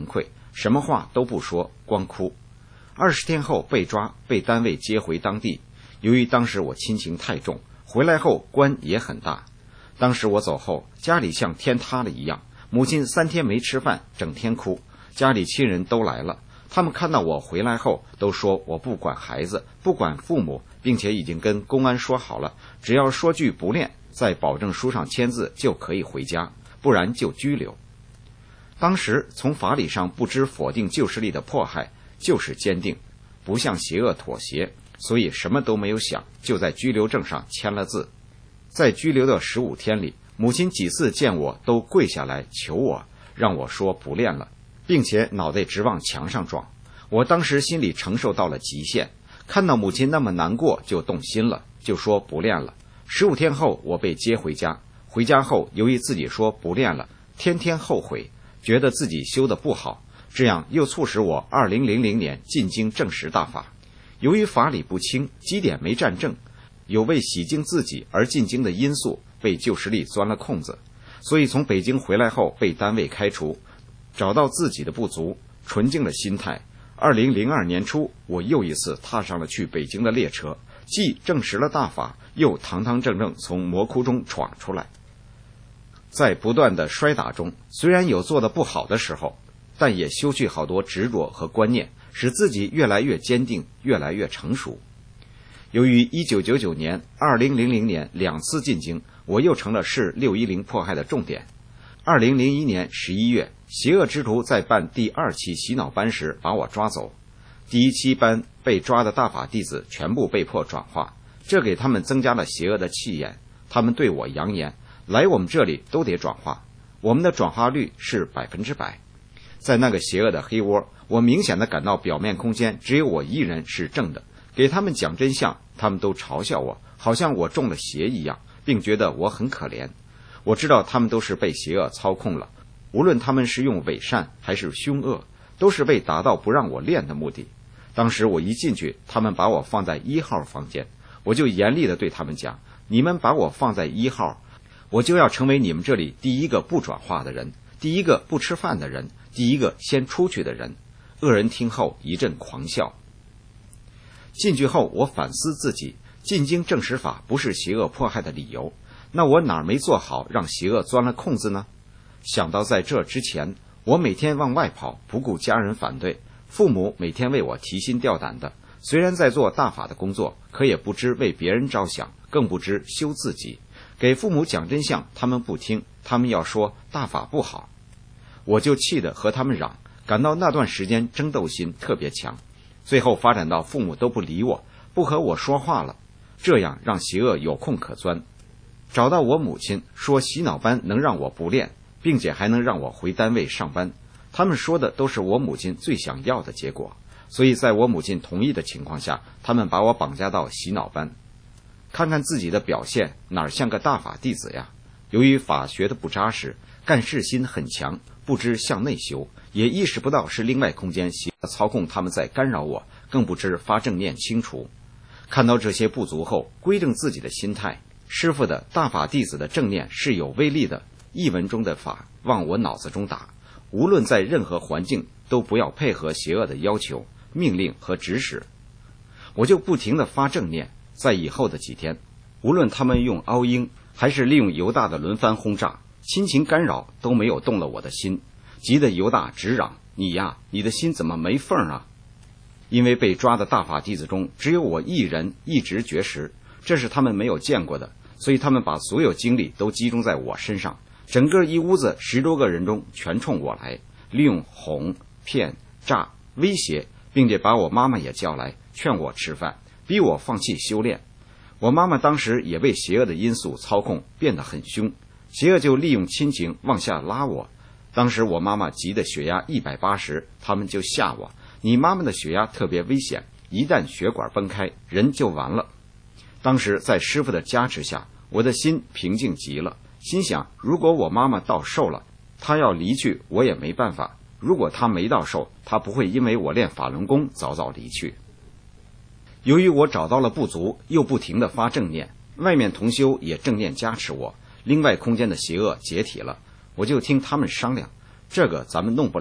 什么话都不说，光哭。20天后被抓，被单位接回当地。由于当时我亲情太重，回来后官也很大。当时我走后，家里像天塌了一样，母亲3天没吃饭，整天哭。家里亲人都来了，他们看到我回来后都说我不管孩子，不管父母，并且已经跟公安说好了，只要说句不练，在保证书上签字就可以回家，不然就拘留。当时从法理上不知否定旧势力的迫害，就是坚定，不向邪恶妥协，所以什么都没有想，就在拘留证上签了字。在拘留的15天里，母亲几次见我都跪下来求我，让我说不练了，并且脑袋直往墙上撞。我当时心里承受到了极限，看到母亲那么难过就动心了，就说不练了。15天后我被接回家，回家后由于自己说不练了，天天后悔，觉得自己修得不好，这样又促使我2000年进京正实大法。由于法理不清，基点没站正，有为洗净自己而进京的因素，被旧势力钻了空子，所以从北京回来后被单位开除，找到自己的不足，纯净的心态。2002年初，我又一次踏上了去北京的列车，既证实了大法，又堂堂正正从魔窟中闯出来。在不断的摔打中，虽然有做得不好的时候，但也修去好多执着和观念，使自己越来越坚定，越来越成熟。由于1999年、2000年2次进京，我又成了市610迫害的重点。2001年11月，邪恶之徒在办第2期洗脑班时把我抓走。第1期班被抓的大法弟子全部被迫转化，这给他们增加了邪恶的气焰。他们对我扬言，来我们这里都得转化，我们的转化率是100%。在那个邪恶的黑窝，我明显地感到表面空间只有我一人是正的，给他们讲真相，他们都嘲笑我，好像我中了邪一样，并觉得我很可怜。我知道他们都是被邪恶操控了，无论他们是用伪善还是凶恶，都是为达到不让我练的目的。当时我一进去，他们把我放在1号房间，我就严厉地对他们讲，你们把我放在1号，我就要成为你们这里第一个不转化的人，第一个不吃饭的人，第一个先出去的人。恶人听后一阵狂笑。进去后我反思自己，进京正实法不是邪恶迫害的理由，那我哪儿没做好让邪恶钻了空子呢？想到在这之前，我每天往外跑，不顾家人反对，父母每天为我提心吊胆的，虽然在做大法的工作，可也不知为别人着想，更不知修自己。给父母讲真相，他们不听，他们要说大法不好，我就气得和他们嚷，感到那段时间争斗心特别强，最后发展到父母都不理我，不和我说话了，这样让邪恶有空可钻。找到我母亲，说洗脑班能让我不练，并且还能让我回单位上班，他们说的都是我母亲最想要的结果，所以在我母亲同意的情况下，他们把我绑架到洗脑班。看看自己的表现，哪像个大法弟子呀？由于法学的不扎实，干事心很强，不知向内修，也意识不到是另外空间邪恶操控他们在干扰我，更不知发正念清除。看到这些不足后，归正自己的心态，师父的大法弟子的正念是有威力的，译文中的法往我脑子中打，无论在任何环境都不要配合邪恶的要求、命令和指使。我就不停地发正念，在以后的几天，无论他们用凹鹰还是利用犹大的轮番轰炸，亲情干扰都没有动了我的心，急得犹大直嚷，你呀，你的心怎么没缝啊？因为被抓的大法弟子中只有我一人一直绝食，这是他们没有见过的，所以他们把所有精力都集中在我身上，整个一屋子10多个人中全冲我来，利用哄、骗、诈、威胁，并且把我妈妈也叫来劝我吃饭，逼我放弃修炼。我妈妈当时也被邪恶的因素操控，变得很凶，邪恶就利用亲情往下拉我。当时我妈妈急得血压180，他们就吓我，你妈妈的血压特别危险，一旦血管崩开，人就完了。当时在师父的加持下，我的心平静极了，心想如果我妈妈到寿了，她要离去我也没办法，如果她没到寿，她不会因为我练法轮功早早离去。由于我找到了不足，又不停地发正念，外面同修也正念加持我，另外空间的邪恶解体了，我就听他们商量，这个咱们弄不了，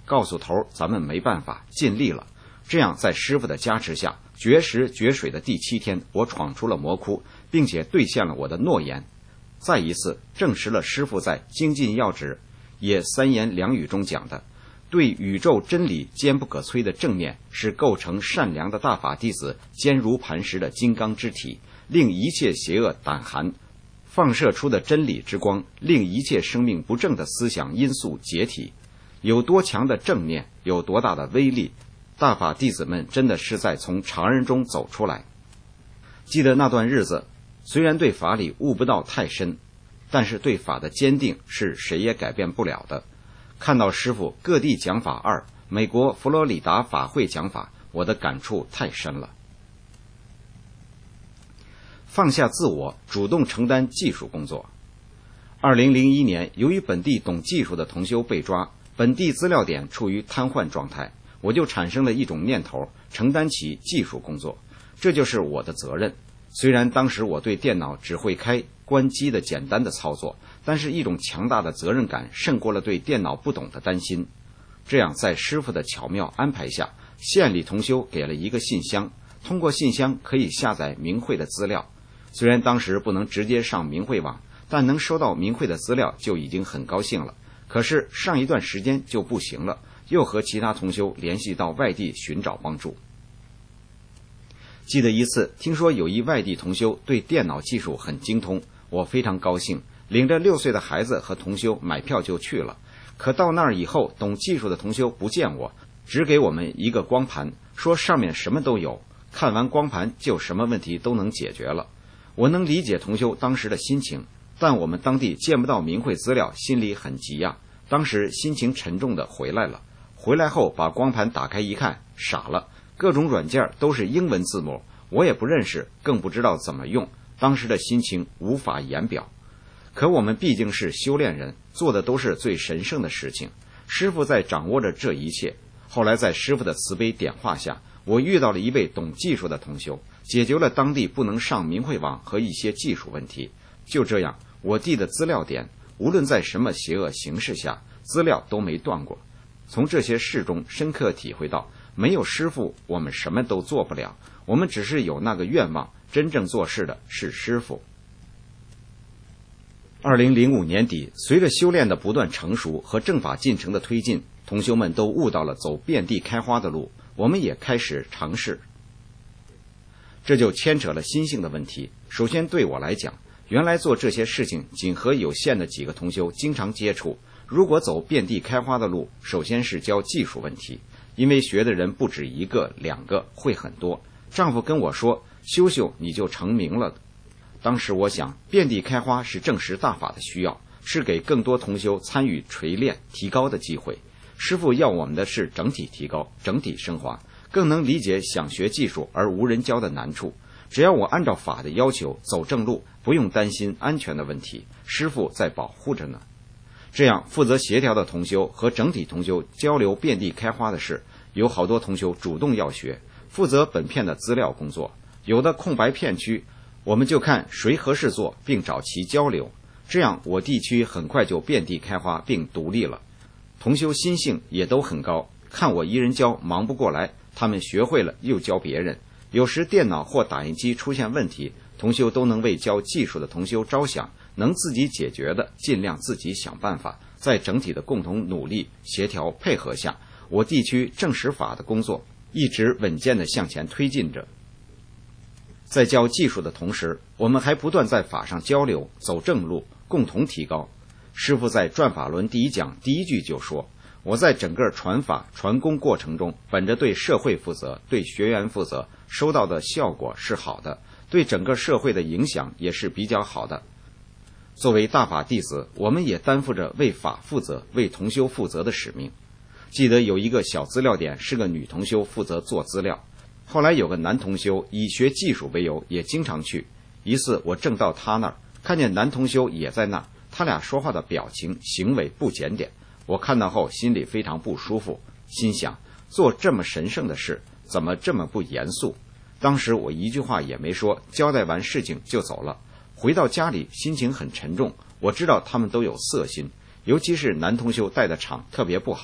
告诉头咱们没办法，尽力了。这样在师傅的加持下，绝食绝水的第7天，我闯出了魔窟，并且兑现了我的诺言。再一次证实了师傅在精进要旨也3言2语中讲的，对宇宙真理坚不可摧的正念，是构成善良的大法弟子坚如磐石的金刚之体，令一切邪恶胆寒，放射出的真理之光，令一切生命不正的思想因素解体。有多强的正念，有多大的威力，大法弟子们真的是在从常人中走出来。记得那段日子，虽然对法理悟不到太深，但是对法的坚定是谁也改变不了的。看到师父各地讲法2，美国佛罗里达法会讲法，我的感触太深了。放下自我，主动承担技术工作。2001年，由于本地懂技术的同修被抓，本地资料点处于瘫痪状态，我就产生了一种念头，承担起技术工作，这就是我的责任。虽然当时我对电脑只会开关机的简单的操作，但是一种强大的责任感胜过了对电脑不懂的担心。这样在师父的巧妙安排下，县里同修给了一个信箱，通过信箱可以下载明慧的资料。虽然当时不能直接上明慧网，但能收到明慧的资料就已经很高兴了。可是上一段时间就不行了，又和其他同修联系到外地寻找帮助。记得一次听说有一外地同修对电脑技术很精通，我非常高兴，领着6岁的孩子和同修买票就去了。可到那儿以后，懂技术的同修不见我，只给我们一个光盘，说上面什么都有，看完光盘就什么问题都能解决了。我能理解同修当时的心情，但我们当地见不到明慧资料，心里很急呀。当时心情沉重的回来了，回来后把光盘打开一看，傻了，各种软件都是英文字母，我也不认识，更不知道怎么用，当时的心情无法言表。可我们毕竟是修炼人，做的都是最神圣的事情，师父在掌握着这一切。后来在师父的慈悲点化下，我遇到了一位懂技术的同修，解决了当地不能上明慧网和一些技术问题。就这样，我地的资料点无论在什么邪恶形势下，资料都没断过。从这些事中深刻体会到，没有师父我们什么都做不了，我们只是有那个愿望，真正做事的是师父。2005年底，随着修炼的不断成熟和正法进程的推进，同修们都悟到了走遍地开花的路，我们也开始尝试。这就牵扯了心性的问题。首先对我来讲，原来做这些事情仅和有限的几个同修经常接触，如果走遍地开花的路，首先是教技术问题，因为学的人不止1个2个，会很多。丈夫跟我说，修修你就成名了。当时我想，遍地开花是证实大法的需要，是给更多同修参与锤炼提高的机会。师父要我们的是整体提高，整体升华，更能理解想学技术而无人教的难处。只要我按照法的要求走正路，不用担心安全的问题，师父在保护着呢。这样负责协调的同修和整体同修交流遍地开花的事，有好多同修主动要学，负责本片的资料工作。有的空白片区，我们就看谁合适做，并找其交流。这样我地区很快就遍地开花并独立了。同修心性也都很高，看我一人教忙不过来，他们学会了又教别人。有时电脑或打印机出现问题，同修都能为教技术的同修着想，能自己解决的尽量自己想办法。在整体的共同努力协调配合下，我地区正实法的工作一直稳健地向前推进着。在教技术的同时，我们还不断在法上交流，走正路，共同提高。师父在转法轮第1讲第1句就说，我在整个传法传功过程中，本着对社会负责，对学员负责，收到的效果是好的，对整个社会的影响也是比较好的。作为大法弟子，我们也担负着为法负责，为同修负责的使命。记得有一个小资料点是个女同修负责做资料，后来有个男同修以学技术为由也经常去。一次我正到他那儿，看见男同修也在那儿，他俩说话的表情行为不检点，我看到后心里非常不舒服，心想做这么神圣的事怎么这么不严肃。当时我一句话也没说，交代完事情就走了。回到家里心情很沉重，我知道他们都有色心，尤其是男同修带的场特别不好。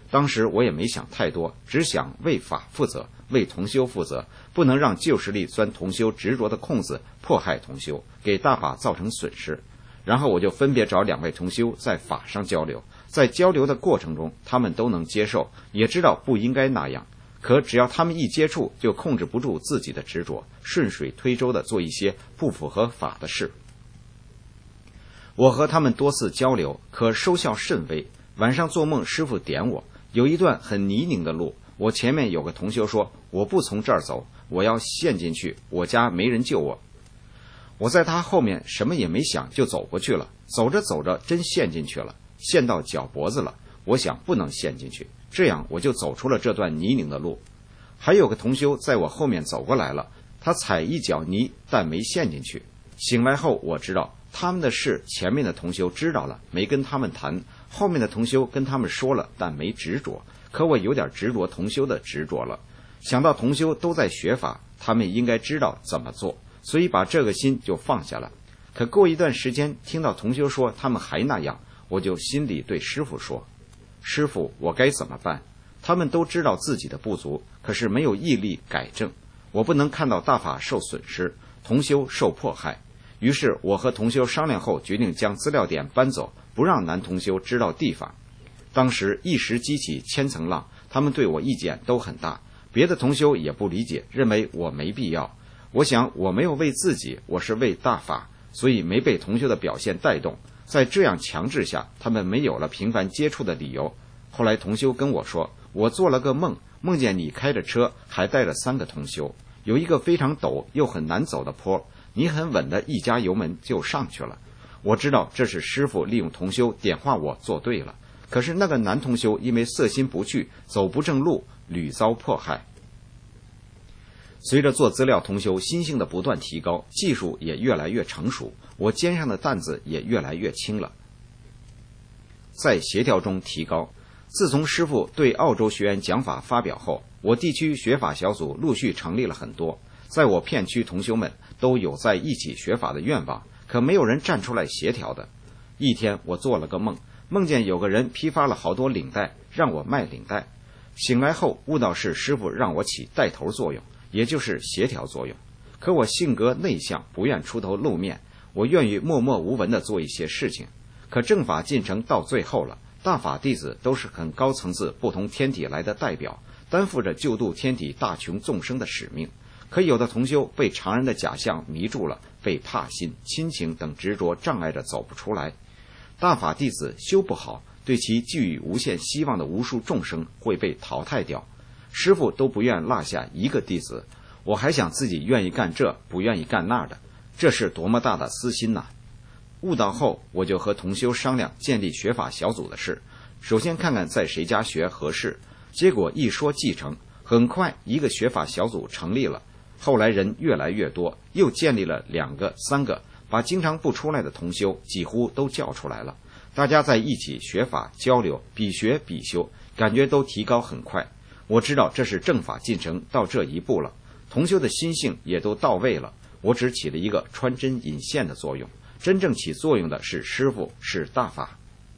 当时我也没想太多，只想为法负责，为同修负责，不能让旧势力钻同修执着的空子，迫害同修，给大法造成损失。然后我就分别找2位同修在法上交流，在交流的过程中，他们都能接受，也知道不应该那样，可只要他们一接触，就控制不住自己的执着，顺水推舟地做一些不符合法的事。我和他们多次交流，可收效甚微。晚上做梦，师父点我，有一段很泥泞的路，我前面有个同修说，我不从这儿走，我要陷进去，我家没人救我。我在他后面什么也没想就走过去了，走着走着真陷进去了，陷到脚脖子了。我想不能陷进去，这样我就走出了这段泥泞的路。还有个同修在我后面走过来了，他踩一脚泥，但没陷进去。醒来后我知道他们的事前面的同修知道了，没跟他们谈，后面的同修跟他们说了，但没执着。可我有点执着同修的执着了，想到同修都在学法，他们应该知道怎么做，所以把这个心就放下了。可过一段时间，听到同修说他们还那样，我就心里对师父说，师父，我该怎么办？他们都知道自己的不足，可是没有毅力改正，我不能看到大法受损失，同修受迫害。于是我和同修商量后，决定将资料点搬走，不让男同修知道地方。当时一时激起千层浪，他们对我意见都很大，别的同修也不理解，认为我没必要。我想我没有为自己，我是为大法，所以没被同修的表现带动。在这样强制下，他们没有了频繁接触的理由。后来同修跟我说，我做了个梦，梦见你开着车，还带着3个同修，有一个非常陡又很难走的坡，你很稳的一加油门就上去了。我知道这是师父利用同修点化我做对了，可是那个男同修因为色心不去，走不正路，屡遭迫害。随着做资料同修心性的不断提高，技术也越来越成熟，我肩上的担子也越来越轻了。在协调中提高。自从师父对澳洲学员讲法发表后，我地区学法小组陆续成立了很多，在我片区同修们都有在一起学法的愿望，可没有人站出来协调的。一天我做了个梦，梦见有个人批发了好多领带，让我卖领带。醒来后悟到是师父让我起带头作用，也就是协调作用。可我性格内向，不愿出头露面，我愿意默默无闻地做一些事情。可正法进程到最后了，大法弟子都是很高层次不同天体来的代表，担负着救度天体大穷众生的使命。可有的同修被常人的假象迷住了，被怕心、亲情等执着障碍着走不出来。大法弟子修不好，对其寄予无限希望的无数众生会被淘汰掉。师父都不愿落下一个弟子，我还想自己愿意干这，不愿意干那的，这是多么大的私心呐！悟道后，我就和同修商量建立学法小组的事。首先看看在谁家学合适，结果一说即成，很快一个学法小组成立了。后来人越来越多，又建立了2个、3个，把经常不出来的同修几乎都叫出来了。大家在一起学法交流，比学比修，感觉都提高很快。我知道这是正法进程到这一步了，同修的心性也都到位了，我只起了一个穿针引线的作用。真正起作用的是师父，是大法。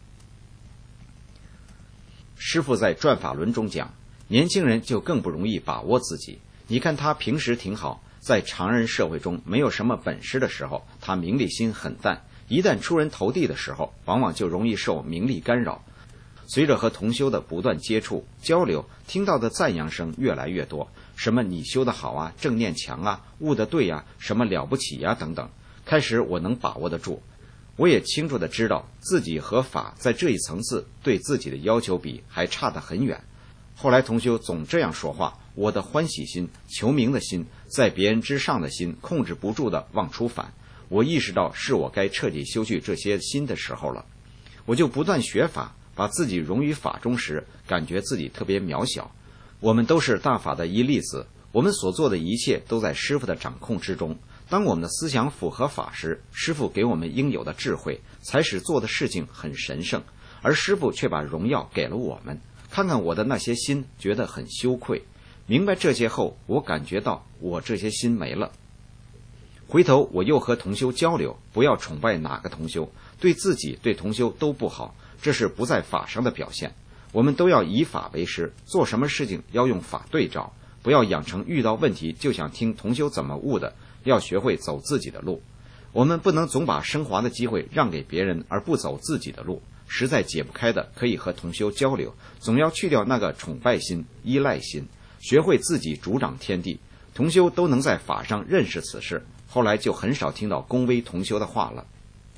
师父在转法轮中讲，年轻人就更不容易把握自己。你看他平时挺好，在常人社会中没有什么本事的时候，他名利心很淡，一旦出人头地的时候，往往就容易受名利干扰。随着和同修的不断接触交流，听到的赞扬声越来越多，什么你修得好啊，正念强啊，悟得对啊，什么了不起啊等等。开始我能把握得住，我也清楚地知道自己和法在这一层次对自己的要求比还差得很远。后来同修总这样说话，我的欢喜心、求名的心、在别人之上的心控制不住地往出反，我意识到是我该彻底修去这些心的时候了。我就不断学法，把自己融于法中时，感觉自己特别渺小。我们都是大法的一粒子，我们所做的一切都在师父的掌控之中。当我们的思想符合法时，师父给我们应有的智慧，才使做的事情很神圣，而师父却把荣耀给了我们。看看我的那些心，觉得很羞愧。明白这些后，我感觉到我这些心没了。回头我又和同修交流，不要崇拜哪个同修，对自己对同修都不好，这是不在法上的表现。 我们都要以法为师，做什么事情要用法对照，不要养成遇到问题就想听同修怎么悟的，要学会走自己的路。我们不能总把升华的机会让给别人，而不走自己的路。实在解不开的，可以和同修交流，总要去掉那个崇拜心、依赖心，学会自己主掌天地。同修都能在法上认识此事，后来就很少听到恭维同修的话了。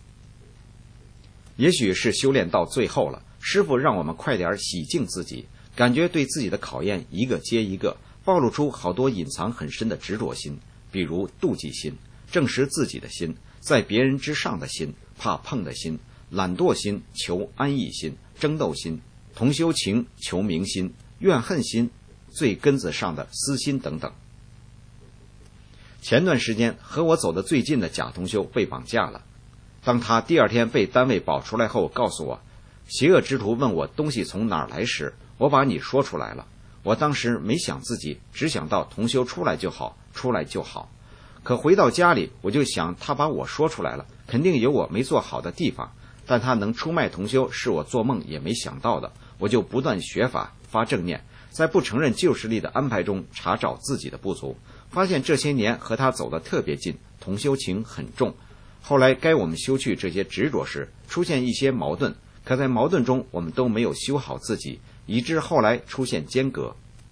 也许是修炼到最后了，师父让我们快点洗净自己，感觉对自己的考验一个接一个，暴露出好多隐藏很深的执着心，比如妒忌心、证实自己的心、在别人之上的心、怕碰的心、懒惰心、求安逸心、争斗心、同修情、求名心、怨恨心、最根子上的私心等等。前段时间和我走得最近的贾同修被绑架了，当他第二天被单位保出来后，告诉我邪恶之徒问我东西从哪儿来时，我把你说出来了。我当时没想自己，只想到同修出来就好，出来就好。可回到家里，我就想他把我说出来了，肯定有我没做好的地方，但他能出卖同修是我做梦也没想到的。我就不断学法发正念，在不承认旧势力的安排中查找自己的不足，发现这些年和他走得特别近，同修情很重。后来该我们修去这些执着时，出现一些矛盾，可在矛盾中我们都没有修好自己，以致后来出现间隔。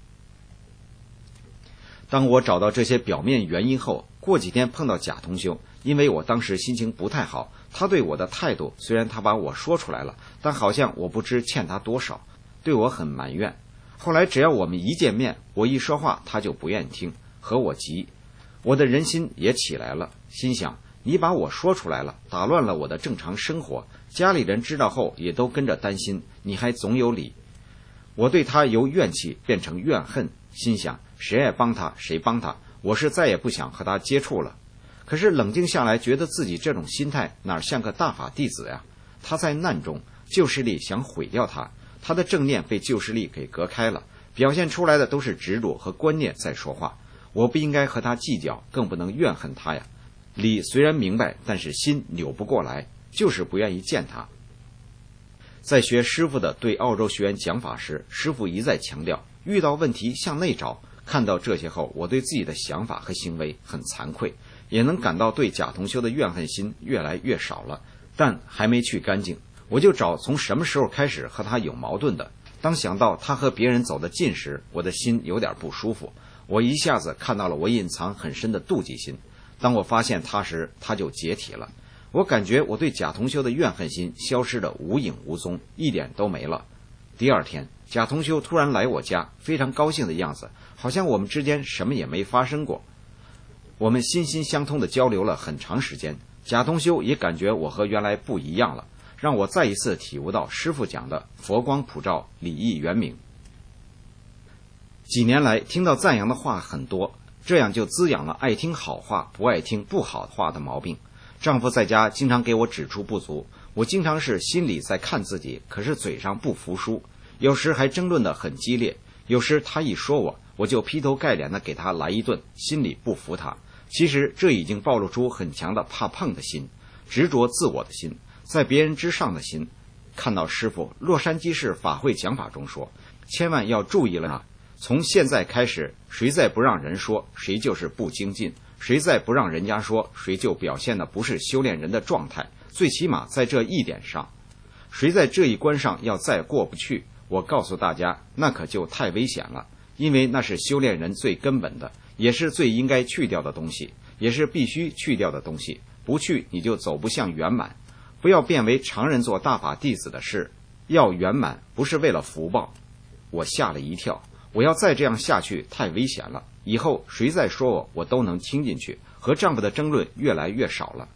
当我找到这些表面原因后，过几天碰到贾同修，因为我当时心情不太好，他对我的态度，虽然他把我说出来了，但好像我不知欠他多少，对我很埋怨。后来只要我们一见面，我一说话他就不愿意听，和我急。我的人心也起来了，心想你把我说出来了，打乱了我的正常生活，家里人知道后也都跟着担心，你还总有理。我对他由怨气变成怨恨，心想谁爱帮他谁帮他，我是再也不想和他接触了。可是冷静下来，觉得自己这种心态哪像个大法弟子呀？他在难中，旧势力想毁掉他，他的正念被旧势力给隔开了，表现出来的都是执着和观念在说话。我不应该和他计较，更不能怨恨他呀。理虽然明白，但是心扭不过来，就是不愿意见他。在学师父的对澳洲学员讲法时，师父一再强调遇到问题向内找。看到这些后，我对自己的想法和行为很惭愧，也能感到对贾同修的怨恨心越来越少了，但还没去干净。我就找从什么时候开始和他有矛盾的。当想到他和别人走得近时，我的心有点不舒服，我一下子看到了我隐藏很深的妒忌心。当我发现他时，他就解体了。我感觉我对贾同修的怨恨心消失得无影无踪，一点都没了。第二天，贾同修突然来我家，非常高兴的样子，好像我们之间什么也没发生过。我们心心相通的交流了很长时间，贾同修也感觉我和原来不一样了，让我再一次体悟到师父讲的佛光普照，礼义圆明。几年来听到赞扬的话很多，这样就滋养了爱听好话不爱听不好话的毛病。丈夫在家经常给我指出不足，我经常是心里在看自己，可是嘴上不服输，有时还争论得很激烈。有时他一说我就劈头盖脸的给他来一顿，心里不服他。其实这已经暴露出很强的怕碰的心，执着自我的心，在别人之上的心。看到师父洛杉矶市法会讲法中说，千万要注意了啊！从现在开始，谁再不让人说，谁就是不精进；谁再不让人家说，谁就表现的不是修炼人的状态。最起码在这一点上，谁在这一关上要再过不去，我告诉大家，那可就太危险了。因为那是修炼人最根本的，也是最应该去掉的东西，也是必须去掉的东西。不去，你就走不向圆满。不要变为常人做大法弟子的事，要圆满，不是为了福报。我吓了一跳，我要再这样下去太危险了，以后谁再说我都能听进去，和丈夫的争论越来越少了。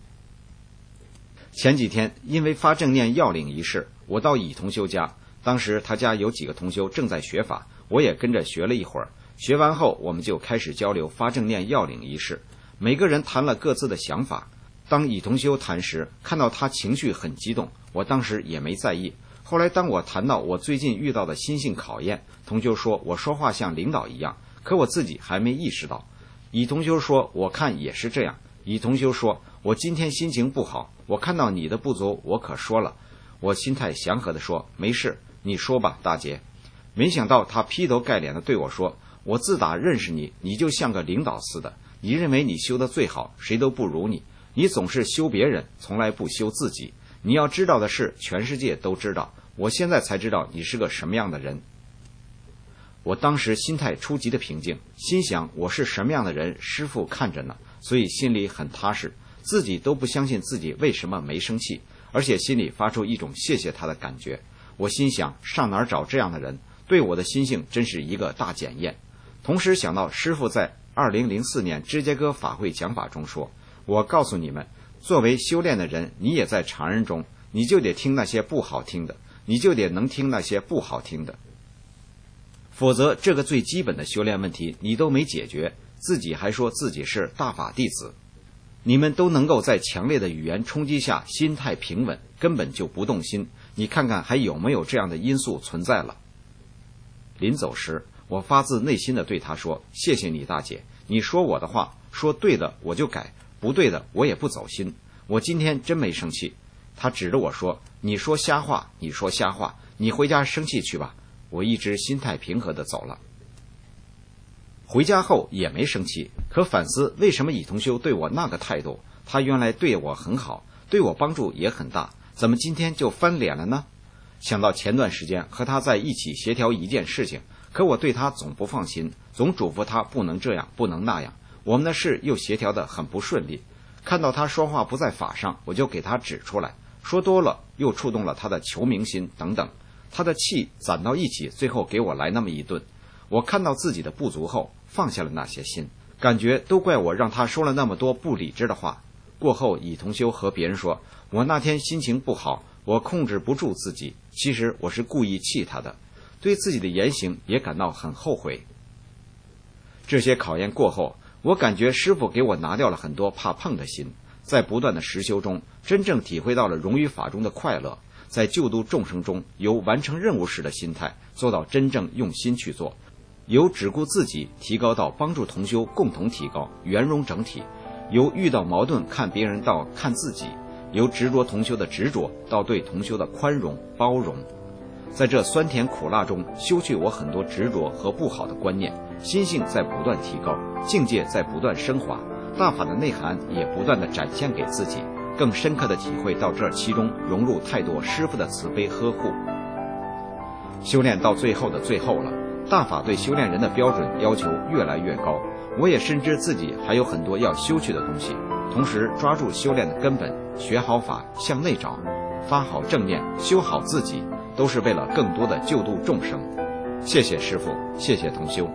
前几天因为发正念要领仪式，我到乙同修家，当时他家有几个同修正在学法，我也跟着学了一会儿。学完后我们就开始交流发正念要领仪式，每个人谈了各自的想法。当乙同修谈时，看到他情绪很激动，我当时也没在意。后来当我谈到我最近遇到的心性考验，同修说我说话像领导一样，可我自己还没意识到。乙同修说我看也是这样。乙同修说我今天心情不好，我看到你的不足我可说了。我心态祥和地说没事， 你说吧，大姐。没想到他劈头盖脸地对我说，我自打认识你，你就像个领导似的，你认为你修得最好，谁都不如你，你总是修别人，从来不修自己。你要知道的是，全世界都知道，我现在才知道你是个什么样的人。我当时心态出奇的平静，心想我是什么样的人，师父看着呢，所以心里很踏实，自己都不相信自己为什么没生气，而且心里发出一种谢谢他的感觉。我心想，上哪儿找这样的人，对我的心性真是一个大检验。同时想到师父在2004年芝加哥法会讲法中说，我告诉你们，作为修炼的人，你也在常人中，你就得听那些不好听的，你就得能听那些不好听的，否则这个最基本的修炼问题你都没解决，自己还说自己是大法弟子。你们都能够在强烈的语言冲击下心态平稳，根本就不动心，你看看还有没有这样的因素存在了。临走时，我发自内心的对他说，谢谢你大姐，你说我的话，说对的我就改，不对的我也不走心，我今天真没生气。他指着我说，你说瞎话，你说瞎话，你回家生气去吧。我一直心态平和地走了。回家后也没生气，可反思为什么乙同修对我那个态度，他原来对我很好，对我帮助也很大，怎么今天就翻脸了呢？想到前段时间和他在一起协调一件事情，可我对他总不放心，总嘱咐他不能这样不能那样，我们的事又协调得很不顺利，看到他说话不在法上，我就给他指出来，说多了又触动了他的求名心等等，他的气攒到一起，最后给我来那么一顿。我看到自己的不足后，放下了那些心，感觉都怪我让他说了那么多不理智的话。过后乙同修和别人说，我那天心情不好，我控制不住自己，其实我是故意气他的，对自己的言行也感到很后悔。这些考验过后，我感觉师父给我拿掉了很多怕碰的心，在不断的实修中，真正体会到了融于法中的快乐，在救度众生中，由完成任务时的心态做到真正用心去做，由只顾自己提高到帮助同修共同提高，圆融整体，由遇到矛盾看别人到看自己，由执着同修的执着到对同修的宽容包容。在这酸甜苦辣中修去我很多执着和不好的观念，心性在不断提高，境界在不断升华，大法的内涵也不断地展现给自己，更深刻地体会到这其中融入太多师父的慈悲呵护。修炼到最后的最后了，大法对修炼人的标准要求越来越高，我也深知自己还有很多要修去的东西，同时抓住修炼的根本，学好法，向内找，发好正念，修好自己，都是为了更多的救度众生。谢谢师父，谢谢同修。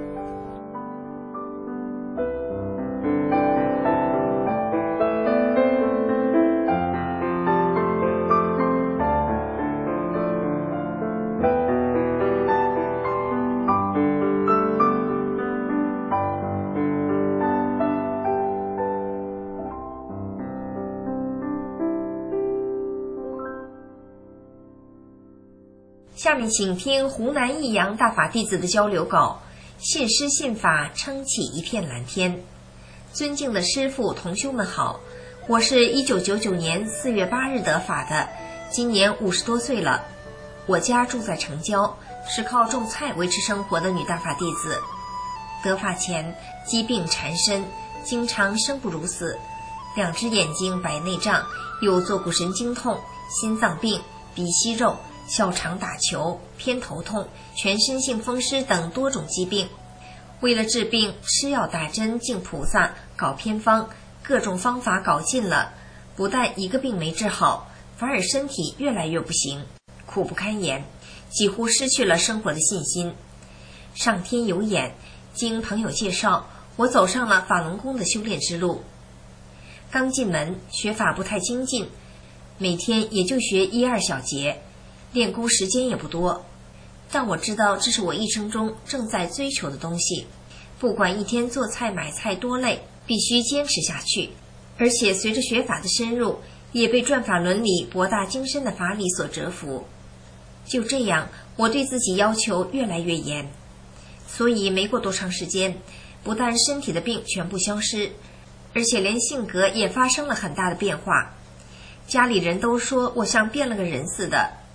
下面请听湖南益阳大法弟子的交流稿，信师信法，撑起一片蓝天。尊敬的师父同修们好，我是1999年4月8日得法的，今年50多岁了。我家住在城郊，是靠种菜维持生活的女大法弟子。得法前疾病缠身，经常生不如死，2只眼睛白内障，有坐骨神经痛、心脏病、鼻息肉、小肠打球、偏头痛、全身性风湿等多种疾病。为了治病，吃药打针敬菩萨，搞偏方，各种方法搞尽了，不但一个病没治好，反而身体越来越不行，苦不堪言，几乎失去了生活的信心。上天有眼，经朋友介绍，我走上了法轮功的修炼之路。刚进门，学法不太精进，每天也就学1-2小节，练功时间也不多，但我知道这是我一生中正在追求的东西，不管一天做菜买菜多累，必须坚持下去。而且随着学法的深入，也被转法轮里博大精深的法理所折服。就这样，我对自己要求越来越严，所以没过多长时间，不但身体的病全部消失，而且连性格也发生了很大的变化。家里人都说我像变了个人似的。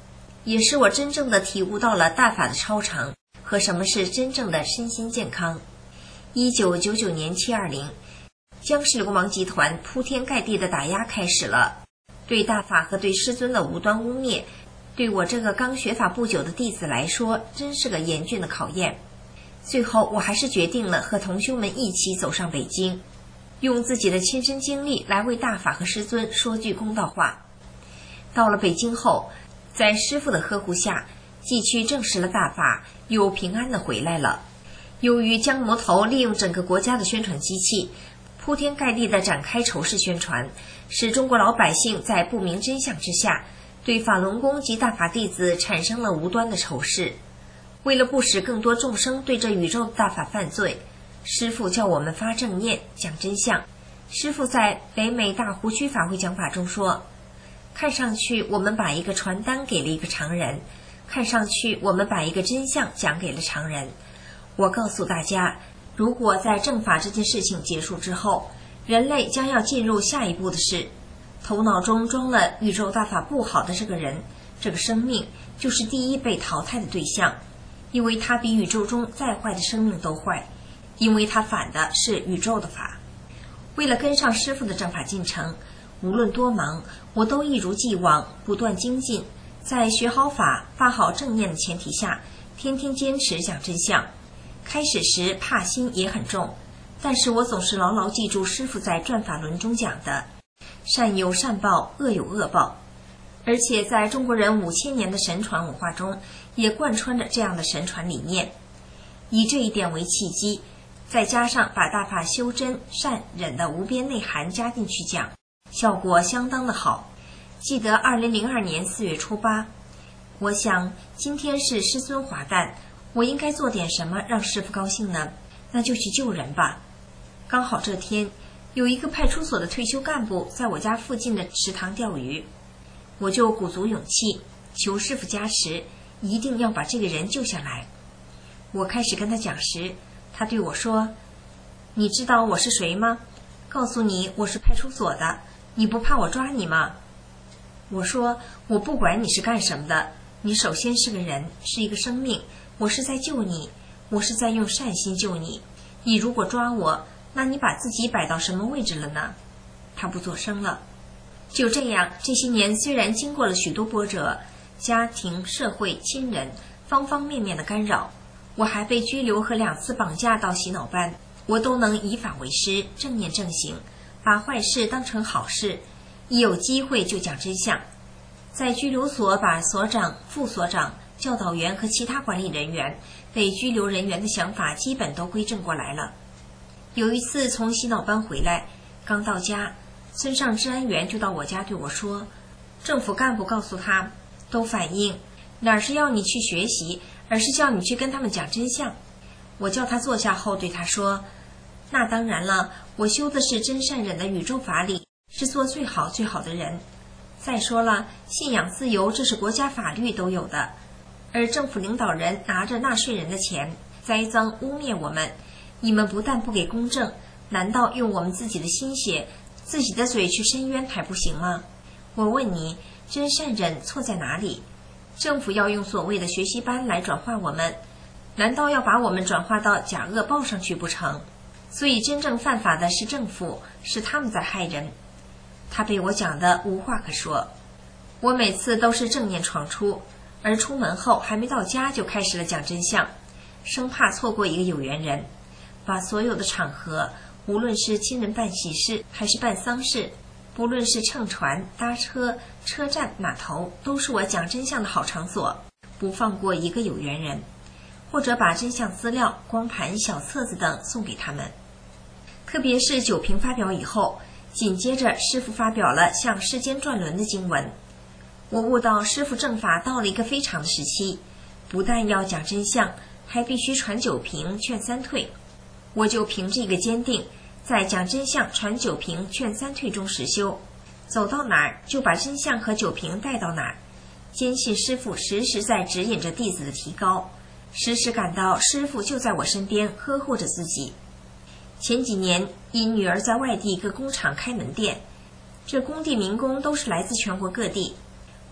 也使我真正的体悟到了大法的超常和什么是真正的身心健康。1999年720，江氏流氓集团铺天盖地的打压开始了，对大法和对师尊的无端污蔑，对我这个刚学法不久的弟子来说，真是个严峻的考验。最后我还是决定了和同修们一起走上北京，用自己的亲身经历来为大法和师尊说句公道话。到了北京后，在师父的呵护下，继续证实了大法，又平安地回来了。由于江魔头利用整个国家的宣传机器，铺天盖地地展开仇视宣传，使中国老百姓在不明真相之下，对法轮功及大法弟子产生了无端的仇视。为了不使更多众生对这宇宙的大法犯罪，师父叫我们发正念，讲真相。师父在北美大湖区法会讲法中说，看上去我们把一个传单给了一个常人，看上去我们把一个真相讲给了常人。我告诉大家，如果在正法这件事情结束之后，人类将要进入下一步的是，头脑中装了宇宙大法不好的这个人，这个生命就是第一被淘汰的对象，因为他比宇宙中再坏的生命都坏，因为他反的是宇宙的法。为了跟上师父的正法进程，无论多忙，我都一如既往不断精进，在学好法、发好正念的前提下，天天坚持讲真相。开始时怕心也很重，但是我总是牢牢记住师父在转法轮中讲的，善有善报，恶有恶报。而且在中国人5000年的神传文化中，也贯穿着这样的神传理念。以这一点为契机，再加上把大法修真善忍的无边内涵加进去讲，效果相当的好。记得2002年4月初8，我想今天是师尊华诞，我应该做点什么让师父高兴呢？那就去救人吧。刚好这天有一个派出所的退休干部在我家附近的池塘钓鱼，我就鼓足勇气求师父加持，一定要把这个人救下来。我开始跟他讲时，他对我说，你知道我是谁吗？告诉你我是派出所的，你不怕我抓你吗？我说，我不管你是干什么的，你首先是个人，是一个生命，我是在救你，我是在用善心救你。你如果抓我，那你把自己摆到什么位置了呢？他不作声了。就这样，这些年虽然经过了许多波折，家庭、社会、亲人方方面面的干扰，我还被拘留和2次绑架到洗脑班，我都能以法为师，正念正行，把坏事当成好事，一有机会就讲真相。在拘留所把所长、副所长、教导员和其他管理人员被拘留人员的想法基本都归正过来了。有一次从洗脑班回来，刚到家，村上治安员就到我家对我说，政府干部告诉他，都反映哪是要你去学习，而是叫你去跟他们讲真相。我叫他坐下后对他说，那当然了，我修的是真善忍的宇宙法理，是做最好最好的人。再说了，信仰自由这是国家法律都有的，而政府领导人拿着纳税人的钱栽赃污蔑我们，你们不但不给公正，难道用我们自己的心血、自己的嘴去申冤还不行吗？我问你，真善忍错在哪里？政府要用所谓的学习班来转化我们，难道要把我们转化到假恶报上去不成？所以真正犯法的是政府，是他们在害人。他被我讲得无话可说。我每次都是正念闯出，而出门后还没到家就开始了讲真相，生怕错过一个有缘人。把所有的场合，无论是亲人办喜事还是办丧事，不论是乘船、搭车、车站、码头，都是我讲真相的好场所，不放过一个有缘人，或者把真相资料、光盘、小册子等送给他们。特别是九评发表以后，紧接着师父发表了向世间转轮的经文，我悟到师父正法到了一个非常的时期，不但要讲真相，还必须传九评劝三退。我就凭这个坚定，在讲真相传九评劝三退中实修，走到哪儿就把真相和九评带到哪儿，坚信师父时时在指引着弟子的提高，时时感到师父就在我身边呵护着自己。前几年因女儿在外地各工厂开门店，这工地民工都是来自全国各地，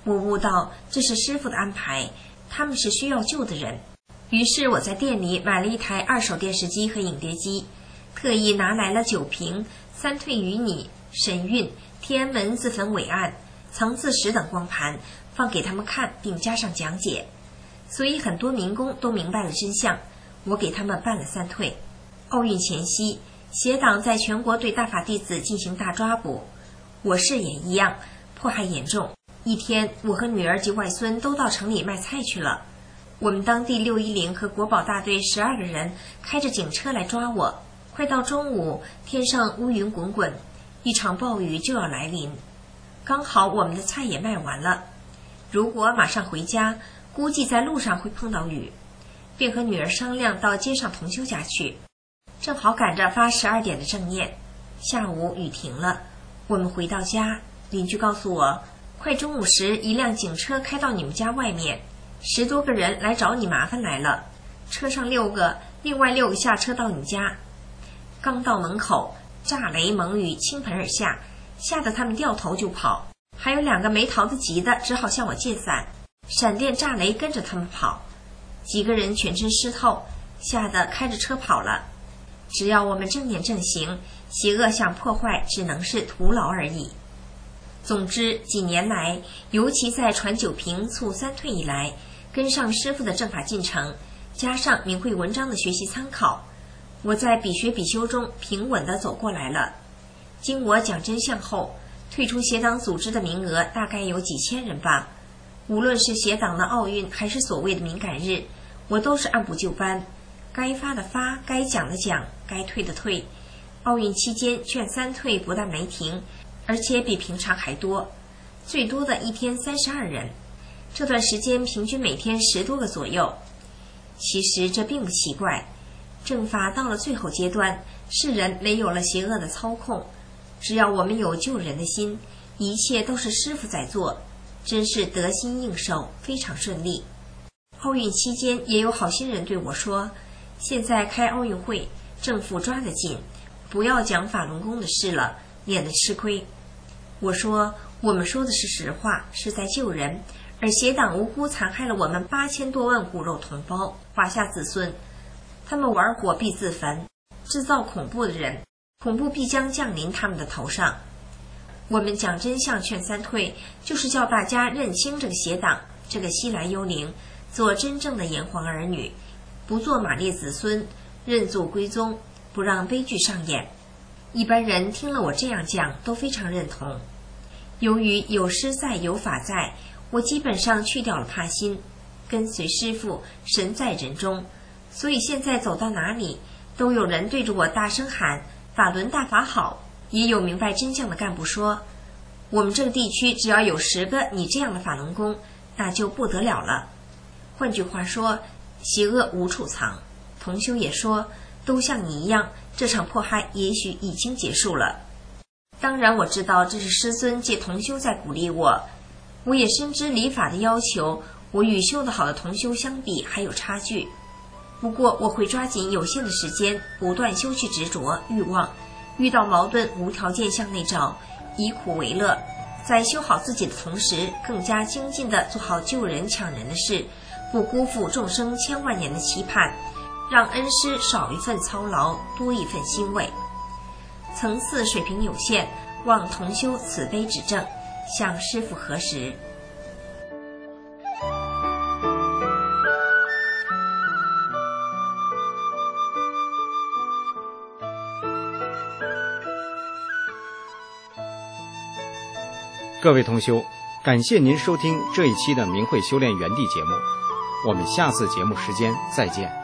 我悟到这是师父的安排，他们是需要救的人。于是我在店里买了一台2手电视机和影碟机，特意拿来了9瓶三退与你、神韵、天安门自焚伟案、藏字石等光盘，放给他们看，并加上讲解。所以很多民工都明白了真相，我给他们办了3退。奥运前夕，邪党在全国对大法弟子进行大抓捕，我市也一样，迫害严重。一天，我和女儿及外孙都到城里卖菜去了。我们当地610和国保大队12个人开着警车来抓我。快到中午，天上乌云滚滚，一场暴雨就要来临。刚好我们的菜也卖完了，如果马上回家，估计在路上会碰到雨，便和女儿商量到街上同修家去。正好赶着发12点的正念。下午雨停了，我们回到家，邻居告诉我，快中午时一辆警车开到你们家外面，10多个人来找你麻烦来了，车上6个，另外6个下车到你家。刚到门口，炸雷猛雨倾盆而下，吓得他们掉头就跑，还有2个没逃得及的，只好向我借伞。闪电炸雷跟着他们跑，几个人全身湿透，吓得开着车跑了。只要我们正念正行，邪恶想破坏只能是徒劳而已。总之，几年来，尤其在传9瓶促3退以来，跟上师父的正法进程，加上明慧文章的学习参考，我在比学比修中平稳地走过来了。经我讲真相后，退出邪党组织的名额大概有几千人吧。无论是邪党的奥运还是所谓的敏感日，我都是按部就班，该发的发，该讲的讲，该退的退。奥运期间劝3退不但没停，而且比平常还多，最多的一天32人。这段时间平均每天10多个左右。其实这并不奇怪，正法到了最后阶段，世人没有了邪恶的操控，只要我们有救人的心，一切都是师父在做，真是得心应手，非常顺利。奥运期间也有好心人对我说，现在开奥运会，政府抓得紧，不要讲法轮功的事了，免得吃亏。我说，我们说的是实话，是在救人，而邪党无辜残害了我们8000多万骨肉同胞、华夏子孙，他们玩火必自焚，制造恐怖的人，恐怖必将降临他们的头上。我们讲真相劝3退，就是叫大家认清这个邪党，这个西来幽灵，做真正的炎黄儿女，不做马列子孙，认祖归宗，不让悲剧上演。一般人听了我这样讲，都非常认同。由于有师在有法在，我基本上去掉了怕心，跟随师父，神在人中，所以现在走到哪里，都有人对着我大声喊法轮大法好。也有明白真相的干部说，我们这个地区只要有10个你这样的法轮功，那就不得了了。换句话说，邪恶无处藏。同修也说，都像你一样，这场迫害也许已经结束了。当然我知道这是师尊借同修在鼓励我，我也深知理法的要求，我与修得好的同修相比还有差距。不过我会抓紧有限的时间，不断修去执着欲望，遇到矛盾无条件向内找，以苦为乐，在修好自己的同时，更加精进地做好救人抢人的事，不辜负众生千万年的期盼，让恩师少一份操劳，多一份欣慰。层次水平有限，望同修慈悲指正，向师父核实。 各位同修，感谢您收听这一期的明慧修炼园地节目，我们下次节目时间再见。